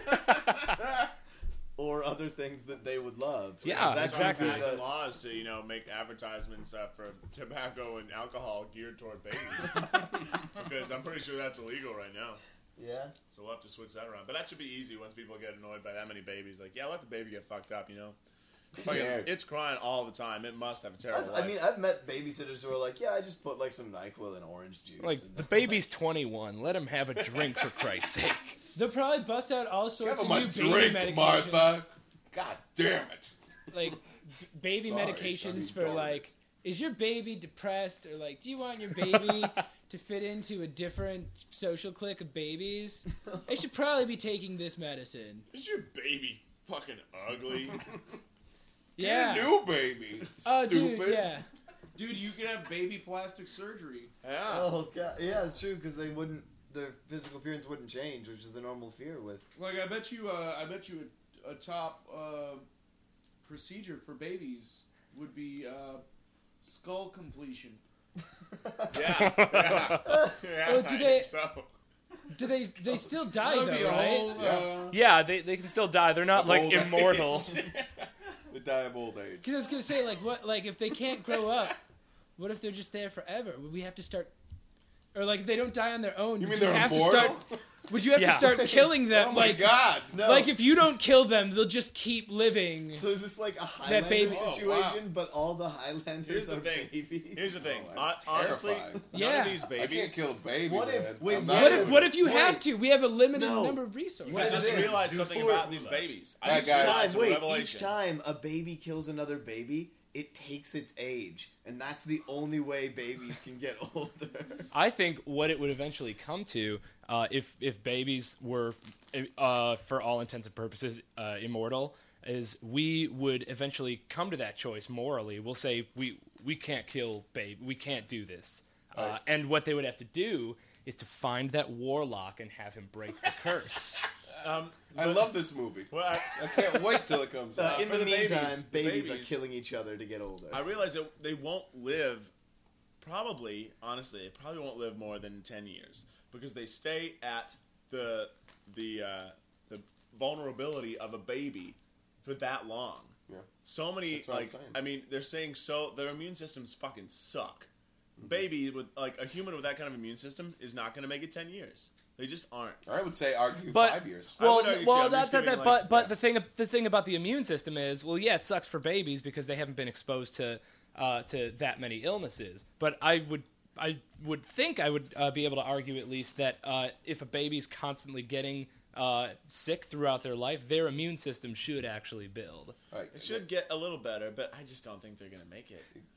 Or other things that they would love. Yeah, Because that's gonna exactly. be Pass the- laws to you know make advertisements uh, for tobacco and alcohol geared toward babies, because I'm pretty sure that's illegal right now. Yeah. So we'll have to switch that around. But that should be easy once people get annoyed by that many babies. Like, yeah, let the baby get fucked up. You know, Fucking- Yeah. it's crying all the time. It must have a terrible I, I life. mean, I've met babysitters who are like, yeah, I just put like some NyQuil and orange juice. Like and the I'm baby's twenty-one. Let him have a drink for Christ's sake. They'll probably bust out all sorts Give of him a new baby drink, medications. Martha. God damn it. Like b- baby Sorry, medications I mean, for darn. like, is your baby depressed, or like, do you want your baby to fit into a different social clique of babies? They should probably be taking this medicine. Is your baby fucking ugly? Yeah. Get a new baby. Oh, Stupid. dude, yeah. Dude, you could have baby plastic surgery. yeah. Oh god, yeah, it's true because they wouldn't, their physical appearance wouldn't change, which is the normal fear with. Like I bet you, uh, I bet you a, a top uh, procedure for babies would be uh, skull completion. Yeah. Yeah. Yeah, Oh, do I they- think so. Do they? They still die That'd though, be a right? whole. Uh, Yeah, they, they can still die. They're not Of like old immortal. age. They die of old age. Because I was gonna say, like, what? Like, if they can't grow up, what if they're just there forever? Would we have to start? Or like, if they don't die on their own? You would mean they're have immortal? To start, would you have Yeah. to start killing them? Oh my like, god. No. like if you don't kill them, they'll just keep living. So is this like a Highlander baby- situation, Oh, wow. but all the Highlanders Here's the are thing. babies? Here's the thing. Oh, Hon- that's honestly, terrifying. none Yeah. of these I babies. can't kill a baby. What if- man. wait, I'm what not What if- if, doing what it. if you Wait. have to? We have a limited No. number of resources. What I if just it is? realized Do something for- about these babies. I Alright, just guys. realized Time, a wait, revelation. each time a baby kills another baby, it takes its age, and that's the only way babies can get older. I think what it would eventually come to, uh, if if babies were, uh, for all intents and purposes, uh, immortal, is we would eventually come to that choice morally. We'll say we we can't kill baby, we can't do this, uh, Right. and what they would have to do is to find that warlock and have him break the curse. Um, I but- love this movie. Well, I, I can't wait till it comes Uh, out. in for the, the meantime, babies, the babies, are babies- killing each other to get older. I realize that they won't live. Probably, honestly, they probably won't live more than ten years because they stay at the the uh, the vulnerability of a baby for that long. Yeah. So many That's what I'm like saying. I mean, they're saying so their immune systems fucking suck. Mm-hmm. Baby with like a human with that kind of immune system is not going to make it ten years. They just aren't. I would say argue But- five years. I would Well, argue, well, too. I'm that, just that, giving, that, like- but but yes. the thing the thing about the immune system is, well, yeah, it sucks for babies because they haven't been exposed to uh, to that many illnesses. But I would I would think I would uh, be able to argue at least that uh, if a baby's constantly getting uh, sick throughout their life, their immune system should actually build. Right. It should get a little better, but I just don't think they're going to make it.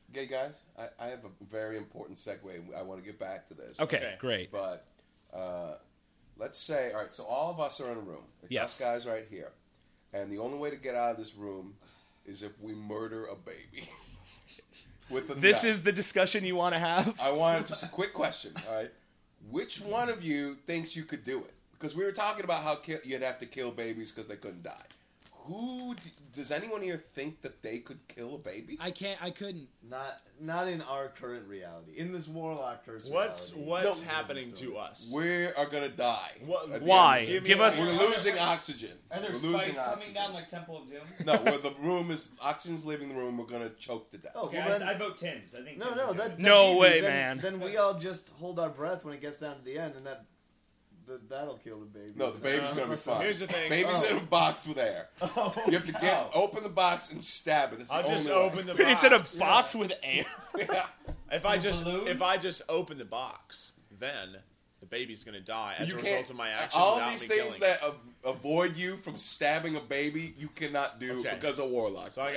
Okay, guys, I, I have a very important segue. I want to get back to this. Okay, Okay. great. But uh, let's say, all right, so all of us are in a room. It's Yes. us guys right here. And the only way to get out of this room is if we murder a baby. With a This knife. is the discussion you want to have? I wanted just a quick question, all right? Which one of you thinks you could do it? Because we were talking about how ki- you'd have to kill babies because they couldn't die. Who d- does anyone here think that they could kill a baby? I can't. I couldn't. Not not in our current reality. In this warlock curse What's reality. what's No. happening to us? We are gonna die. What- At the Why? end of the- Give us- We're losing oxygen. Are there We're spikes losing coming oxygen. down like Temple of Doom? No, where the room is oxygen's leaving the room. We're gonna choke to death. Oh, Okay, well I, then, I vote tins. I think. no, tins no, are that, good. that's No easy. way, then, man. Then we all just hold our breath when it gets down to the end, and that, that that'll kill the baby. No, the baby's Uh, gonna be fine. Here's the thing. Baby's Oh. in a box with air. You have to get Oh. open the box and stab it. It's the I'll just only way. open the box. It's in a box with air. Yeah. If I A just balloon? if I just open the box, then the baby's gonna die as You a result can't. of my action. All without these me things killing that a- avoid you from stabbing a baby, you cannot do Okay. because of warlocks. So I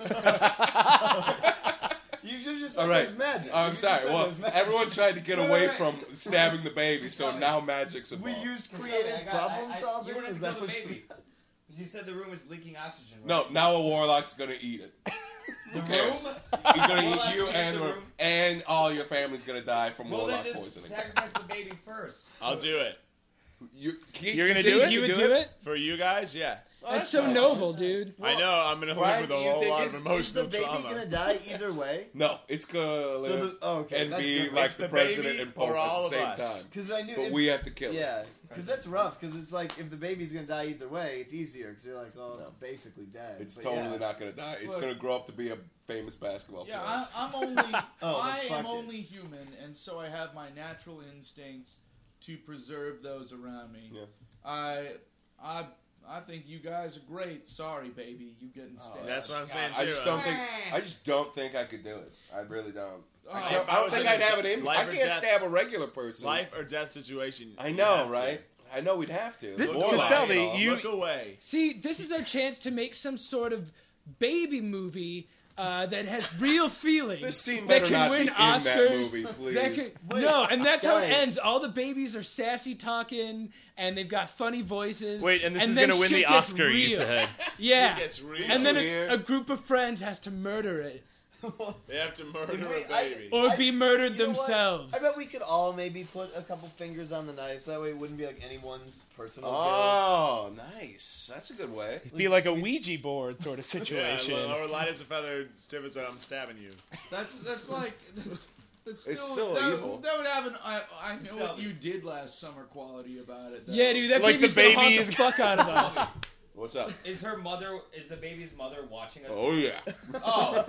got. You should just All said right. there's magic. I'm You sorry. just said Well, there's magic. everyone tried to get Wait, away wait, wait. from stabbing the baby, so now magic's We involved. used Sorry, creative I got- problem I- I- solving. You wanted Is to that kill the what you- baby. Because you said the room is leaking oxygen. Right? No, now a warlock's gonna eat it. The Who cares? room? He's gonna Warlock's eat you gonna eat and the room? and all your family's gonna die from Well, then warlock just poisoning. sacrifice the baby first. I'll do it You, Keith, You're gonna you think do it? you You can would do it? for you guys. Yeah, Oh, That's so nice. noble, dude. I know. I'm gonna Brian, live with a do you whole think lot is- of Is emotional the baby trauma. gonna die either way? No, it's gonna live So the, oh, okay, and that's be different. like It's the, the president baby and pope or at all the of same us. time. Because I knew. But if- we have to kill it. Yeah, because that's rough. Because it's like if the baby's gonna die either way, it's easier. Because you're like, oh, it's basically dead. It's But totally yeah. not gonna die. It's Look. gonna grow up to be a famous basketball Yeah, player. I, I'm only. Oh, I but am fuck it. only human, and so I have my natural instincts to preserve those around me. Yeah. I, I, I think you guys are great. Sorry, baby, you getting stabbed. That's what I'm saying I too. just don't think. I just don't think I could do it. I really don't. I, Oh, can't- if I I don't was think in I'd a have it in me. life I or can't death- stab a regular person. Life or death situation. I you know, have to. right? I know we'd have to. This- The Look warlock away. Costelli, and all. you- Look away. See, this is our chance to make some sort of baby movie uh, that has real feelings. This scene that better can not win be in Oscars. that movie, please. That can- Wait, no, and that's how it guys. ends. All the babies are sassy talking, and they've got funny voices. Wait, and this is then gonna win shit the gets Oscar, you real. said. Yeah, Shit gets real. and then Here. a, a group of friends has to murder it, They have to murder If we- a I- baby. or I- be murdered You know what? themselves. I bet we could all maybe put a couple fingers on the knife, so that way it wouldn't be like anyone's personal guilt. Oh, nice. That's a good way. Be like a Ouija board sort of Yeah, situation. or light as a feather, stiff as I'm stabbing you. That's that's like. That's, that's still, It's still that, evil. That would have an I, I know what Still- you did last summer quality about it. Though. Yeah, dude, that Like the baby's gonna haunt baby the is- fuck out of us. What's up? Is her mother? Is the baby's mother watching us? Oh yeah. Oh.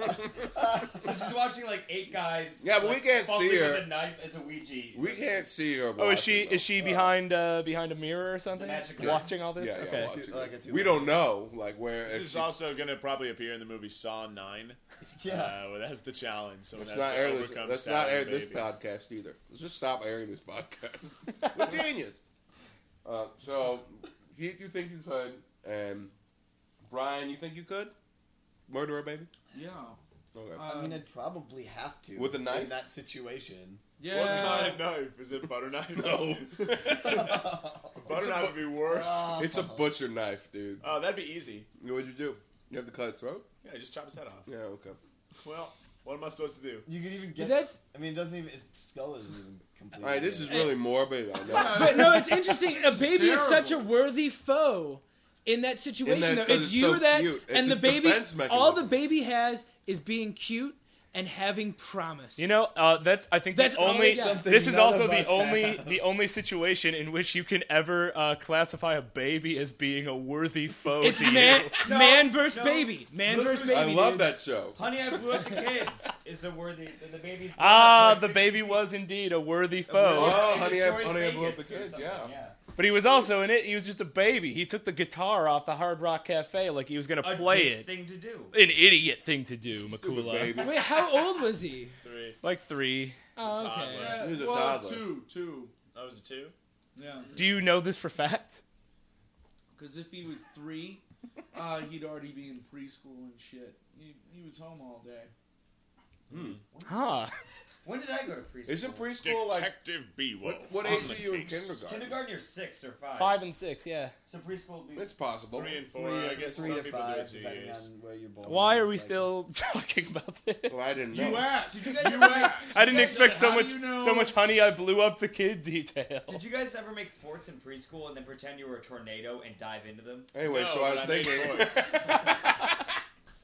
So she's watching like eight guys. Yeah, but we like, can't fumbling see her. with a knife as a Ouija. We can't see her. Oh, is she watching, is she though. behind uh, behind a mirror or something? The magic Watching all this? Yeah, yeah, okay. watching Like it. a two- we don't know, like where. This if is she- also going to probably appear in the movie Saw nine. Yeah. Uh, well, that's the challenge. So Let's that's not to air this. overcome Let's not stabbing air this babies. podcast either. Let's just stop airing this podcast. We're genius. Uh, so, Keith, you think you could, and Brian, you think you could murder a baby? Yeah. Okay. I mean, I'd probably have to With a knife? in that situation. Yeah. What kind of knife? Is it a butter knife? no, Butter knife would be worse. it's a butcher knife, dude. Oh, that'd be easy. What'd you do? You have to cut its throat? Yeah, just chop his head off. Yeah, okay. Well, what am I supposed to do? You could even But get. that's I mean, it doesn't even. Its skull isn't even complete. All right, this is really morbid. I know. But no, it's interesting. A baby is such a Terrible. worthy foe in that situation. In that- though. 'cause It's it's you so that, cute. It's and the his baby. defense All the mechanism. baby has is being cute and having promise. You know, uh, that's I think That's this only all- yeah. this is None also of the us only have. the only situation in which you can ever uh, classify a baby as being a worthy foe It's to man, you. No, man versus no. baby. Man Look versus who's- baby. I love dude. that show. Honey, I Blew Up the Kids is a worthy. The, the baby's. Ah, the baby was indeed a worthy foe, Oh, It Honey, I- destroys Honey, I Blew Up Vegas the or Kids, something, yeah. but he was also in it. He was just a baby. He took the guitar off the Hard Rock Cafe like he was gonna A play dick it. thing to do. An idiot thing to do, Makula. Baby. Wait, how old was he? Three. Like three. Oh, okay. Toddler. Yeah, He was a well, toddler. two, two. That was a two? Yeah. Do you know this for fact? Because if he was three, uh, he'd already be in preschool and shit. He, he was home all day. Huh. When did I go to preschool? Isn't preschool like Detective Beewolf. what? What on age the are you in case. kindergarten? Kindergarten, you're six or five. Five and six, yeah. So preschool would be. It's possible. Three and four. Three, I guess three some to people do five, it two depending years. on where you're born. Why are we It's like- still talking about this? Well, I didn't know. You asked. Did you guys You ever make- asked. I didn't You guys- expect so how do much, you know- so much honey. I blew up the kid detail. Did you guys ever make forts in preschool and then pretend you were a tornado and dive into them? Anyway, No, so I but was I made thinking, forts.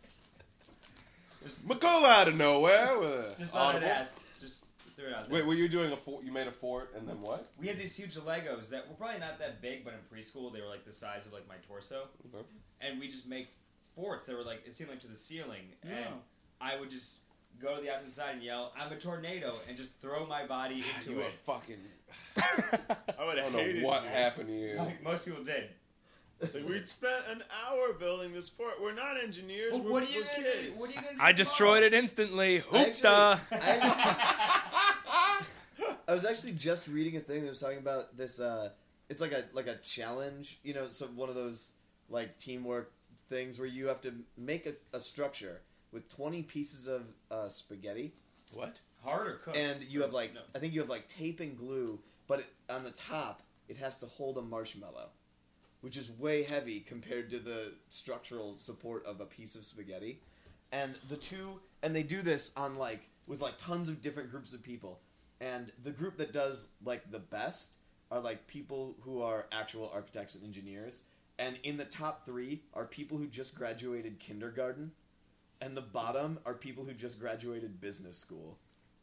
McCall out of nowhere. With a Just thought I'd audible. ask. Just threw it out there. Wait, were you doing a fort? You made a fort and then what? We had these huge Legos that were probably not that big, but in preschool they were like the size of like my torso, Okay. and we just make forts that were like it seemed like to the ceiling, Yeah. and I would just go to the opposite side and yell, "I'm a tornado," and just throw my body into You were it. fucking. I would I have don't hated know what you. happened to you. Like most people did. Like, we'd spent an hour building this fort. We're not engineers. Well, we're, what are you we're gonna kids. do? What are you gonna do? I destroyed it instantly. I Hoopta. I, I was actually just reading a thing that was talking about this. Uh, it's like a like a challenge, you know, so one of those like teamwork things where you have to make a, a structure with twenty pieces of uh, spaghetti, What? Hard or cooked? and you have like No. I think you have like tape and glue, but it, on the top it has to hold a marshmallow, which is way heavy compared to the structural support of a piece of spaghetti. And the two, and they do this on like with like tons of different groups of people. And the group that does like the best are like people who are actual architects and engineers. And in the top three are people who just graduated kindergarten, and the bottom are people who just graduated business school.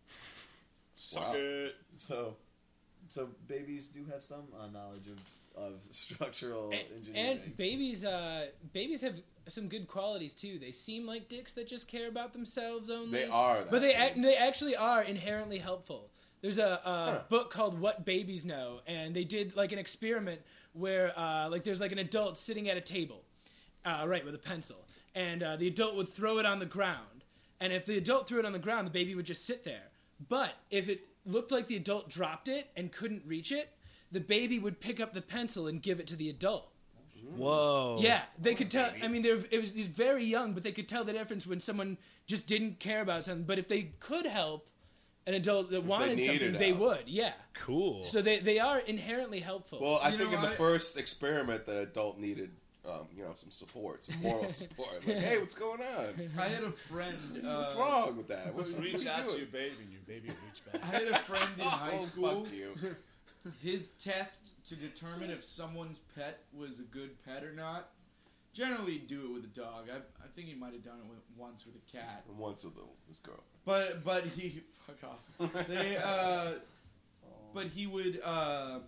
Suck Wow. it. So, so babies do have some uh, knowledge of, of structural And, engineering. and babies, uh, babies have some good qualities too. They seem like dicks that just care about themselves only. They are that. but they ac- they actually are inherently helpful. There's a, a Huh. book called What Babies Know, and they did like an experiment where uh, like there's like an adult sitting at a table, uh, right, with a pencil, and uh, the adult would throw it on the ground, and if the adult threw it on the ground, the baby would just sit there. But if it looked like the adult dropped it and couldn't reach it, the baby would pick up the pencil and give it to the adult. Whoa. Yeah, they could tell. baby. I mean, they're it was he's very young, but they could tell the difference when someone just didn't care about something. But if they could help an adult that wanted needed something, they help. would. Yeah. Cool. So they they are inherently helpful. Well, I You think know, in the I- first experiment, the adult needed, um, you know, some support, some moral support. Like, hey, what's going on? I had a friend. Uh, What's wrong with that? What, what Reach you out to doing? your baby, and your baby will reach I back. had a friend in high Oh, school. fuck you. His test to determine if someone's pet was a good pet or not. Generally, he'd do it with a dog. I, I think he might have done it with, once with a cat. And once with the, this girl. But but he fuck off. They uh, but he would uh,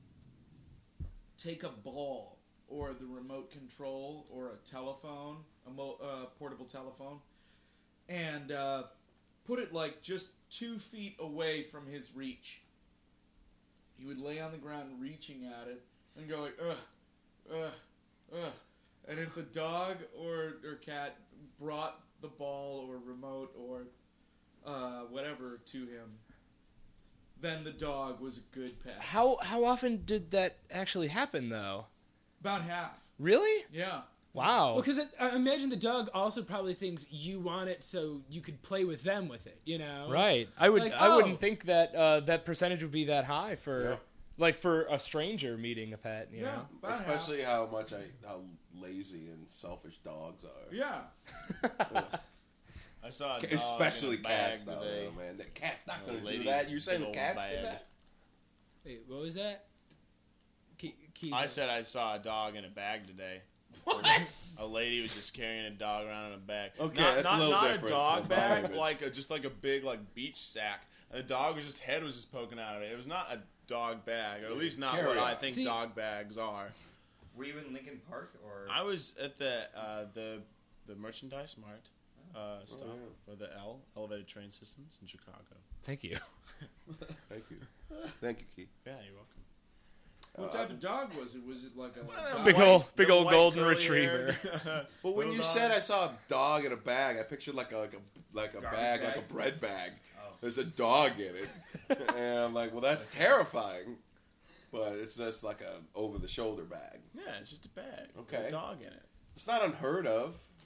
take a ball or the remote control or a telephone, a mo- uh, portable telephone, and uh, put it like just two feet away from his reach. He would lay on the ground reaching at it and go like ugh, ugh, ugh. And if the dog or or cat brought the ball or remote or uh, whatever to him, then the dog was a good pet. How how often did that actually happen though? About half. Really? Yeah. Wow. because I imagine the dog also probably thinks you want it so you could play with them with it. You know. Right. I would Like, I oh. wouldn't think that uh, that percentage would be that high for Yeah. like for a stranger meeting a pet, you Yeah. know. About Especially how much I, how lazy and selfish dogs half. are. Yeah. I saw a dog Especially in a bag cats, though, today. man. That cat's not A going to lady do that. You big saying old cats bag. did that? Wait, what was that? Keep, keep I said I saw a dog in a bag today. What? A lady was just carrying a dog around in a bag. Okay, not, that's a not, little not different a dog than my bag, image. like a, just like a big like beach sack. And the dog was just head was just poking out of it. It was not a dog bag, or at least not what Carry I on. think See- dog bags are. Were you in Lincoln Park or? I was at the uh, the the merchandise mart uh, stop Oh, yeah. for the L Elevated Train Systems in Chicago. Thank you. Thank you. Thank you, Keith. Yeah, you're welcome. What Uh, type of dog was it? Was it like a Well, Big white- ol- big the ol' white golden curly retriever. haired- But when Little you dog. said I saw a dog in a bag, I pictured like a like a like a Garbage bag, like bag? a bread bag. Oh. There's a dog in it, and I'm like, well, that's terrifying. But it's just like a over the shoulder bag. Yeah, it's just a bag. with Okay. a dog in it. It's not unheard of.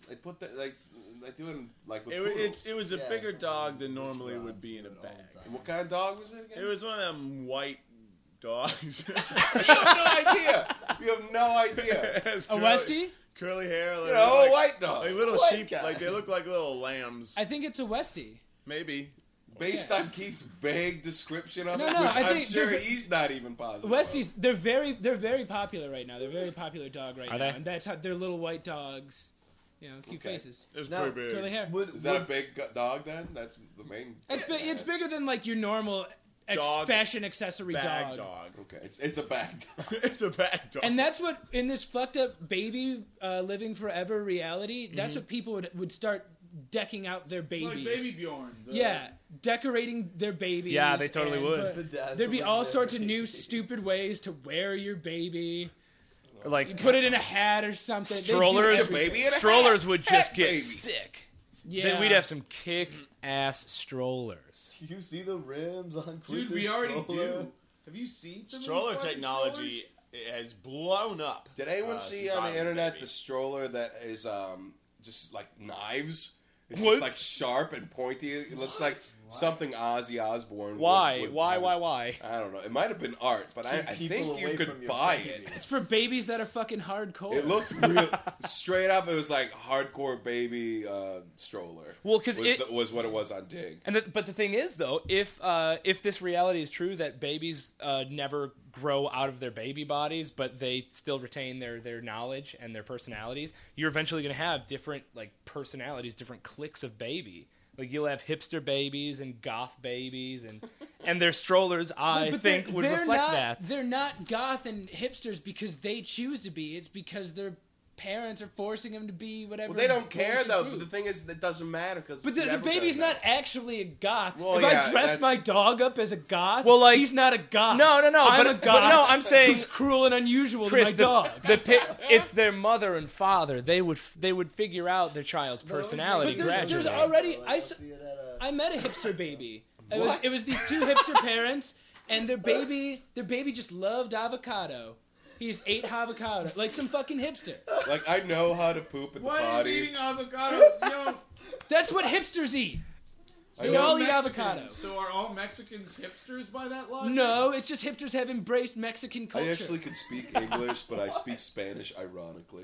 They put that like they do it in, like with It, wa- poodles. it's, it was a Yeah. bigger dog than Which normally rods would be do in a it all bag. the time. What kind of dog was it again? It was one of them white dogs. You have no idea. You have no idea. It has A curly- Westie? Curly hair. Like, You know, like, a white dog. like little White sheep. guy. Like they look like little lambs. I think it's a Westie. Maybe. Based on Keith's vague description of No, it, no, which I I'm think sure they're- he's not even positive. Westies, they're very, they're very popular right now. They're a very popular dog right Are now, they? and that's how they're little white dogs. You know, cute Okay. faces, It was Now, pretty big. curly hair. Would, Is that a would- big go- dog then? That's the main. It's bi- it's bigger than like your normal ex- Dog. fashion accessory Bag dog. dog. Okay, it's it's a bag dog. It's a bag dog. And that's what in this fucked up baby uh, living forever reality. That's what people would would start decking out their babies. Like Baby Bjorn. the- Yeah, decorating their babies. Yeah, they totally and would. put- Bedazzling There'd be all their sorts of new babies. stupid ways to wear your baby. You Like put it in a hat or something. They do Strollers, Put everything. your baby in a strollers hat. would Hat just get baby. sick. Yeah, Then we'd have some kick-ass strollers. Do you see the rims on Dude, Chris's we already stroller? do. Have you seen some Stroller of these fucking technology it has blown up. Did anyone uh, see since I on was the a internet baby. the stroller that is um just like knives? It's What? just like sharp and pointy. It looks like something Ozzy Osbourne. would- Why? would Why? have- Why? Why? I don't know. It might have been art, but I, Keep I people think you away could from your buy baby. it. It's for babies that are fucking hardcore. It looked real straight up. It was like hardcore baby uh, stroller. Well, 'cause was, it- the- was what it was on Dig. And the, but the thing is, though, if uh, if this reality is true that babies uh, never grow out of their baby bodies, but they still retain their, their knowledge and their personalities, you're eventually going to have different like personalities, different cliques of baby. Like you'll have hipster babies and goth babies, and and their strollers, I But think, they're- would they're reflect not, that. They're not goth and hipsters because they choose to be. It's because their parents are forcing them to be whatever. Well, they don't care bullshit though. group. But the thing is, that doesn't matter because. But the, the baby's not actually a goth. Well, if yeah, I dress that's- my dog up as a goth, Well, like- he's not a goth. No, no, no, I'm but- a but goth. no, I'm saying- who's cruel and unusual Chris, to my the, dog. the pi- it's their mother and father. They would they would figure out their child's But always personality But there's- gradually. there's already- Like, I I'll s- see it at a- I met a hipster baby. It was What? it was these two hipster parents, and their baby their baby just loved avocado. He just ate avocado like some fucking hipster. Like I know how to poop at the Why are you potty. eating avocado? You know, That's what hipsters eat. I They know all eat Mexicans. avocado. So are all Mexicans hipsters by that logic? No, it's just hipsters have embraced Mexican I culture. actually can speak English, but I speak Spanish ironically.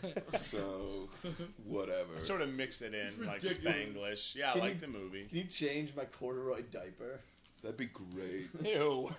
So, whatever. Sort of mix it in like ridiculous. Spanglish. Yeah, I Can like you- the movie. Can you change my corduroy diaper? That'd be great. Ew.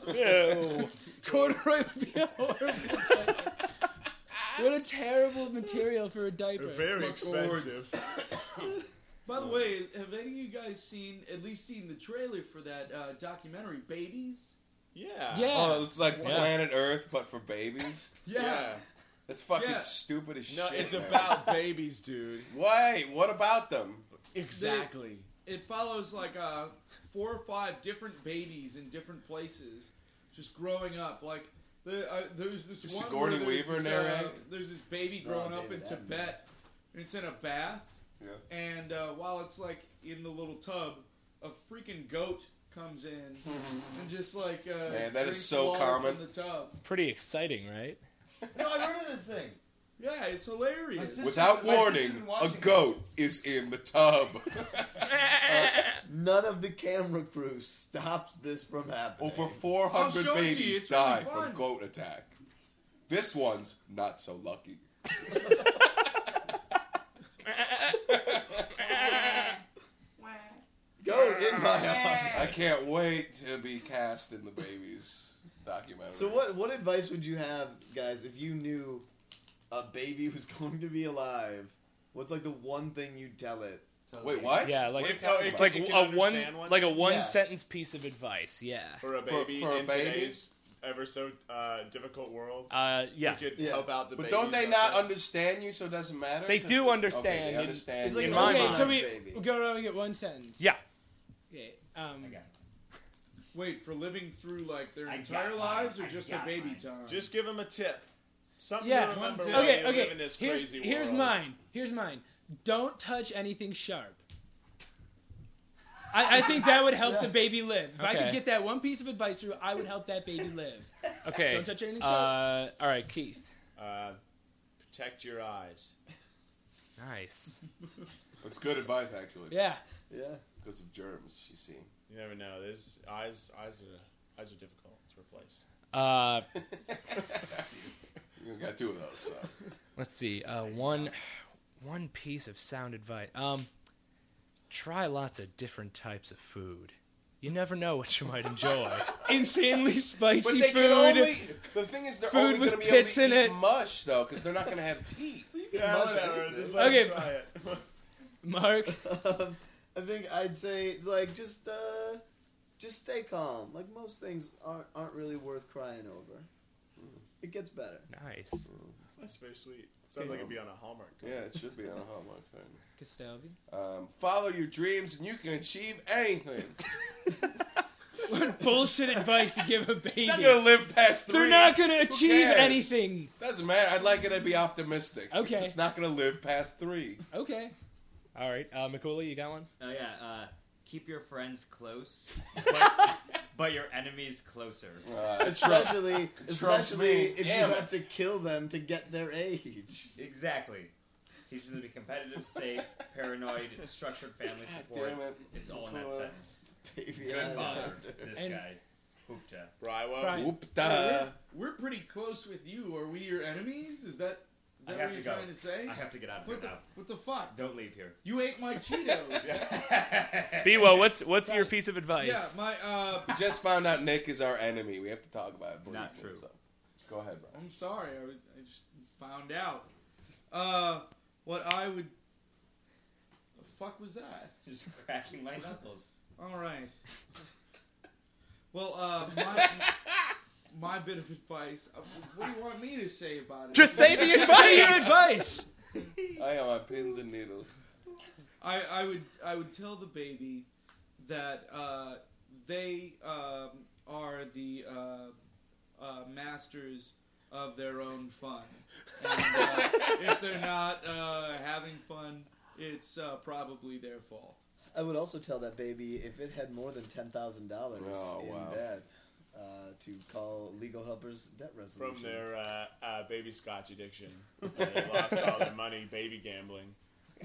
Ew. Corduroy would be a horrible diaper. What a terrible material for a diaper. They're very Fuck cords. expensive. By the way, have any of you guys seen, at least seen the trailer for that uh, documentary, Babies? Yeah. Yeah. Oh, it's like Yes. Planet Earth, but for babies. Yeah. That's fucking Yeah. stupid as No, shit. it's man. about babies, dude. Wait, what about them? Exactly. It follows like uh, four or five different babies in different places, just growing up. Like the, uh, there's this Is one Sigourney where there's Weaver this, narrate? uh, there's this baby No, growing up in David Tibet, and it's in a bath. Yeah. And uh, while it's like in the little tub, a freaking goat comes in and just like uh, Man, that is drinks so water common. from the tub. Pretty exciting, right? No, I remember this thing. Yeah, it's hilarious. sister- Without my sister's warning, been a watching it. goat is in the tub. None of the camera crew stops this from happening. Over four hundred I'll show you, babies it's really die fun. from goat attack. This one's not so lucky. Goat in my eye. I can't wait to be cast in the babies documentary. So what what advice would you have, guys, if you knew a baby was going to be alive? What's like the one thing you'd tell it? Wait, what? Yeah, like- What are you It- talking it- about? Like You can a one, understand one? like a one Yeah. sentence piece of advice. Yeah. For a For- baby for a in baby? today's ever so uh, difficult world, Uh, yeah. we could Yeah. help out the But babies don't they out not there. understand you, so it doesn't matter? They 'Cause do they- understand. Okay, they In- understand. It's like In an my okay, mind. so we baby. we'll go around and get one sentence. Yeah. Okay. Um, I got it. Wait, for living through like their I entire got lives, mine. or I just got their baby mine. time? Just give them a tip. Something Yeah. to remember One while tip. Okay, you okay. live in this Here's, crazy here's world. mine. Here's mine. Don't touch anything sharp. I, I think that would help the baby live. If I Okay. could get that one piece of advice through, I would help that baby live. Okay. Don't touch anything Uh, all right, Keith. Uh, protect your eyes. Nice. That's good advice, actually. Yeah. Yeah. Because of germs, you see. You never know. There's eyes. Eyes are eyes are difficult to replace. Uh, You got two of those, so. let's see. Uh, one, one piece of sound advice. Um, try lots of different types of food. You never know what you might enjoy. Insanely spicy But they food. can only. The thing is, they're Food only with going to be able pits to in eat it. mush, though, because they're not going to have teeth. Yeah, mush whatever. anything. Just let Okay. them try it. Mark. Um, I think I'd say like just uh, just stay calm. Like most things aren't aren't really worth crying over. It gets better. Nice. That's very sweet. Sounds like it'd be on a Hallmark. Yeah, it should be on a Hallmark thing. Castaldi. Um, follow your dreams, and you can achieve anything. What bullshit advice to give a baby? It's not going to live past three. They're not going to Who achieve cares? anything. Doesn't matter. I'd like it to be optimistic. because Okay. It's not going to live past three. Okay. All right, uh, McCooley, you got one? Oh yeah, uh, keep your friends close, but, but your enemies closer. Uh, Especially, Trumps especially me. if Damn you it. have to kill them to get their age. Exactly. Teaches them to be competitive, safe, paranoid, structured family support. damn it. It's all in that Uh, sentence. Baby Good Highlander. father, this And- guy. Hoopta. Brywell. Brian. Whoop-da. We're pretty close with you. Are we your enemies? Is that, is I that have what to you're go. trying to say? I have to get out of here What the, now. what the fuck? Don't leave here. You ate my Cheetos. Bewo, what's what's your piece of advice? Yeah, my uh. We just found out Nick is our enemy. We have to talk about it. Not briefly, true. So. Go ahead, bro. I'm sorry. I, was, I just found out. Uh, what I would. The fuck was that? Just cracking my knuckles. All right. Well, uh, my my bit of advice. Uh, what do you want me to say about it? Just say the What advice. are your advice? I got my pins and needles. I, I would I would tell the baby that uh, they um, are the uh, uh, masters of their own fun, and uh, if they're not uh, having fun, it's uh, probably their fault. I would also tell that baby if it had more than ten thousand dollars Oh, in wow. debt, uh, to call Legal Helpers Debt Resolution. From their uh, uh, baby scotch addiction. Uh, they lost all their money baby gambling.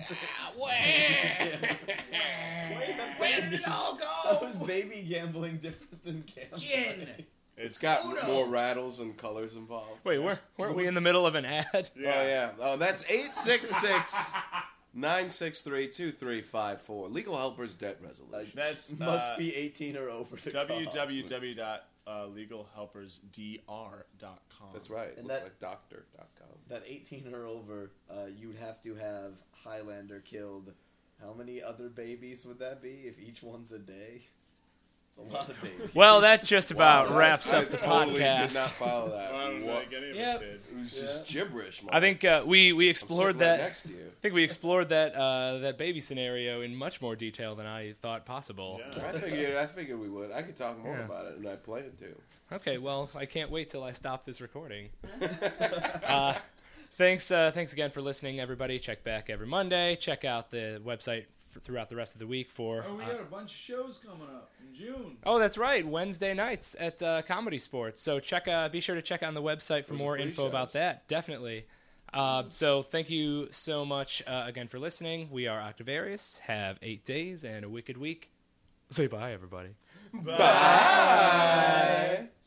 Play the baby. How is baby gambling different than gambling? It's got more rattles and colors involved. Wait, weren't, weren't we in the middle of an ad? Oh, yeah. Oh, that's eight six six, nine six three, two three five four. Legal Helpers Debt Resolution. That's Must uh, be eighteen or over to call. w w w dot legal helpers d r dot com. That's right. It And looks that- like doctor dot com. That eighteen or over, uh, you'd have to have Highlander killed. How many other babies would that be if each one's a day? It's a lot of babies. Well, that just about Wow, wraps I up the totally podcast. did not follow that. Well, I don't What- think any of Yeah. us did. It was just gibberish. I think uh, we we I'm explored sitting right that. next to you. I think we explored that uh, that baby scenario in much more detail than I thought possible. Yeah. I figured. I figured we would. I could talk more Yeah. about it, and I plan to. Okay, well, I can't wait till I stop this recording. uh, thanks, uh, thanks again for listening, everybody. Check back every Monday. Check out the website f- throughout the rest of the week for. Oh, we uh, got a bunch of shows coming up in June. Oh, that's right. Wednesday nights at uh, Comedy Sports. So check. Uh, be sure to check on the website for Those are more free info about shows. that. Definitely. Uh, so thank you so much uh, again for listening. We are Octavarius. Have eight days and a wicked week. Say bye, everybody. Bye.